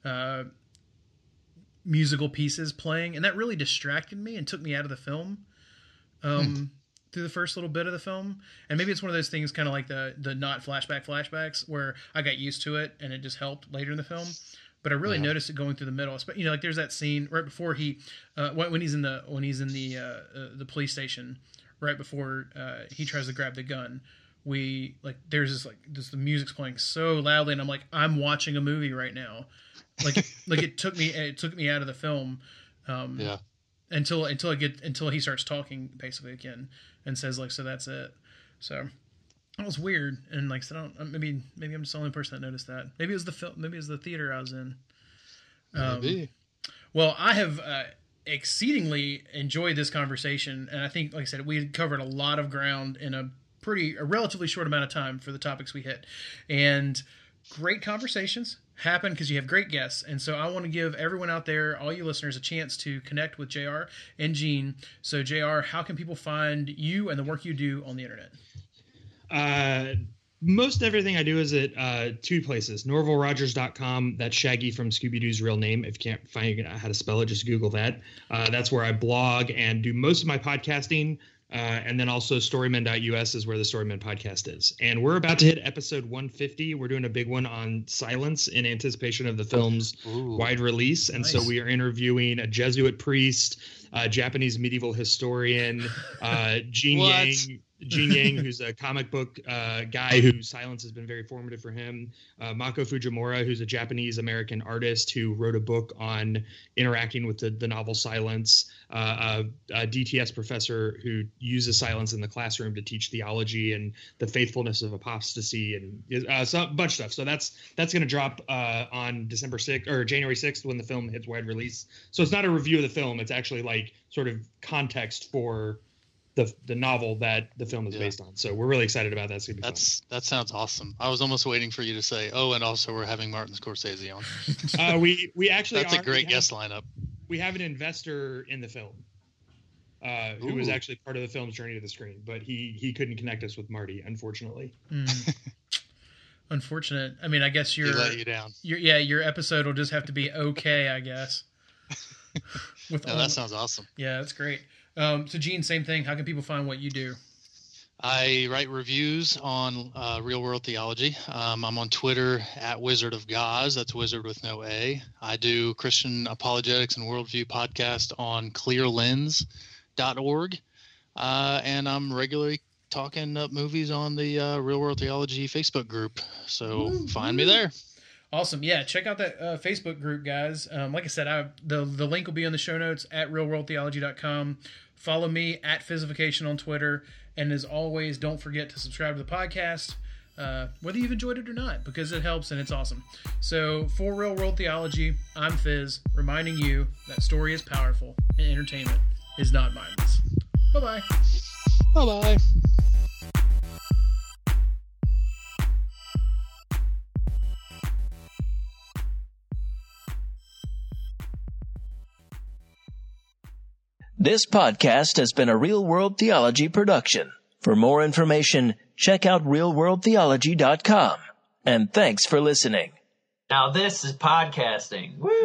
musical pieces playing, and that really distracted me and took me out of the film through the first little bit of the film. And maybe it's one of those things kind of like the not flashbacks where I got used to it and it just helped later in the film. But I really noticed it going through the middle. Like there's that scene right before he when he's in the police station, right before he tries to grab the gun. There's the music's playing so loudly, and I'm like, I'm watching a movie right now. Like it took me out of the film. Until he starts talking basically again and says like, so that's it. So that was weird. And like, so maybe I'm just the only person that noticed that. Maybe it was the film. Maybe it was the theater I was in. Maybe. Well, I have exceedingly enjoyed this conversation, and I think, like I said, we had covered a lot of ground in a relatively short amount of time for the topics we hit, and great conversations happen because you have great guests. And so I want to give everyone out there, all you listeners, a chance to connect with JR and Gene. So JR, how can people find you and the work you do on the internet? Most everything I do is at two places. NorvalRogers.com. That's Shaggy from Scooby-Doo's real name. If you can't find how to spell it, just Google that. That's where I blog and do most of my podcasting. And then also Storymen.us is where the Storymen podcast is. And we're about to hit episode 150. We're doing a big one on silence in anticipation of the film's wide release. And so we are interviewing a Jesuit priest, a Japanese medieval historian, Gene Yang. Gene Yang, who's a comic book guy whose silence has been very formative for him. Mako Fujimura, who's a Japanese-American artist who wrote a book on interacting with the novel Silence. A DTS professor who uses silence in the classroom to teach theology and the faithfulness of apostasy, and a bunch of stuff. So that's going to drop on December 6th or January 6th when the film hits wide release. So it's not a review of the film. It's actually like sort of context for the novel that the film is based on. So we're really excited about that. It's gonna be fun. That sounds awesome. I was almost waiting for you to say, oh, and also we're having Martin Scorsese on. We actually that's a great guest lineup. We have an investor in the film who was actually part of the film's journey to the screen, but he couldn't connect us with Marty, unfortunately. Unfortunate. I mean, I guess He let you down. Your episode will just have to be okay, I guess. That sounds awesome. Yeah, that's great. So Gene, same thing. How can people find what you do? I write reviews on Real World Theology. I'm on Twitter at Wizard of Goz. That's Wizard with no A. I do Christian Apologetics and Worldview podcast on clearlens.org. And I'm regularly talking up movies on the Real World Theology Facebook group. So find me there. Awesome. Yeah, check out that Facebook group, guys. Like I said, the link will be in the show notes at realworldtheology.com. Follow me at Physification on Twitter. And as always, don't forget to subscribe to the podcast, whether you've enjoyed it or not, because it helps and it's awesome. So for Real World Theology, I'm Fizz, reminding you that story is powerful and entertainment is not mindless. Bye-bye. Bye-bye. This podcast has been a Real World Theology production. For more information, check out realworldtheology.com. And thanks for listening. Now this is podcasting. Woo!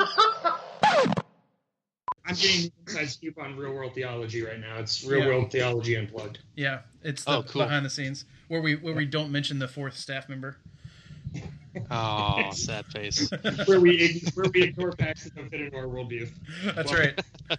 I'm getting the inside scoop on Real World Theology right now. It's Real World Theology Unplugged. Yeah, it's cool. behind the scenes where we don't mention the fourth staff member. Oh, sad face. where we ignore facts that don't fit into our worldview. That's right.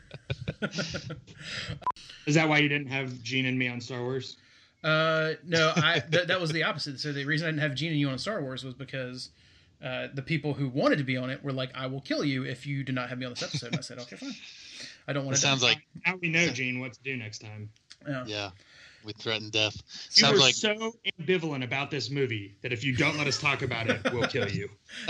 Is that why you didn't have Gene and me on Star Wars? No, that was the opposite. So the reason I didn't have Gene and you on Star Wars was because the people who wanted to be on it were like, "I will kill you if you do not have me on this episode." And I said, "Okay, fine. I don't want to." Sounds like now we know, Gene, what to do next time. Yeah. We threaten death. You were so ambivalent about this movie that if you don't let us talk about it, we'll kill you.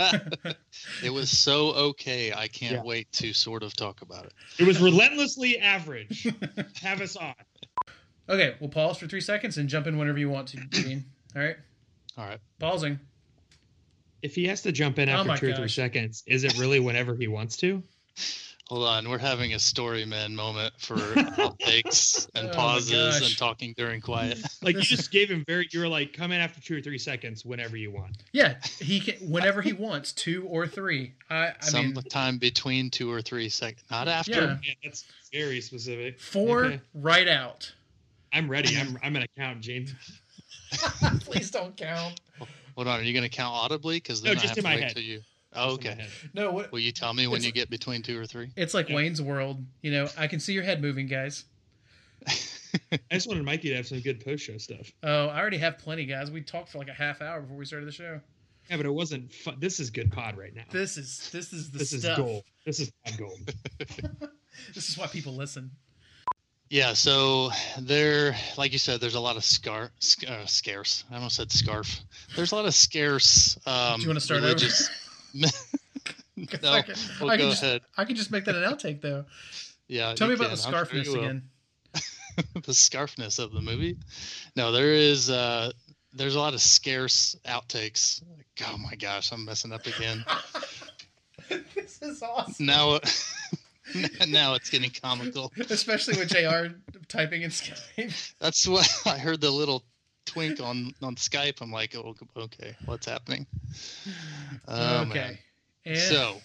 It was so okay. I can't wait to sort of talk about it. It was relentlessly average. Have us on. Okay, we'll pause for 3 seconds and jump in whenever you want to, Gene. All right? All right. Pausing. If he has to jump in after 2 or 3 seconds, is it really whenever he wants to? Hold on, we're having a story man moment for outtakes and pauses and talking during quiet. Like you just gave him you were like, come in after 2 or 3 seconds whenever you want. Yeah, he can whenever he wants, 2 or 3. Sometime between 2 or 3 seconds, not after. Yeah, that's very specific. 4 right out. I'm ready. I'm gonna count, Gene. Please don't count. Hold on, are you gonna count audibly? Because then just I have in to my wait head. till you. Oh, okay. No, what? Will you tell me when you get between 2 or 3? It's like Wayne's World. You know, I can see your head moving, guys. I just wanted Mikey to have some good post-show stuff. Oh, I already have plenty, guys. We talked for like a half hour before we started the show. Yeah, but it wasn't fun. This is good pod right now. This is the stuff. This is gold. This is pod gold. This is why people listen. Yeah, so there, like you said, there's a lot of scarce. I almost said scarf. There's a lot of scarce. Do you want to start religious... over? No, go ahead. I can just make that an outtake, though. Yeah. Tell me about the scarfness again. The scarfness of the movie. No, there's a lot of scarce outtakes. Oh my gosh, I'm messing up again. This is awesome. Now it's getting comical. Especially with JR typing in Skype. That's what I heard, the little twink on Skype. I'm like, oh, okay, what's happening? Okay. And... So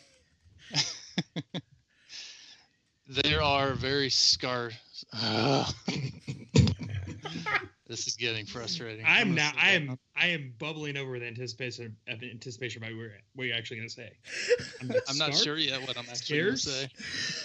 there are very scarce. This is getting frustrating. I am bubbling over with anticipation about what you're actually going to say. I'm not sure yet what I'm actually going to say.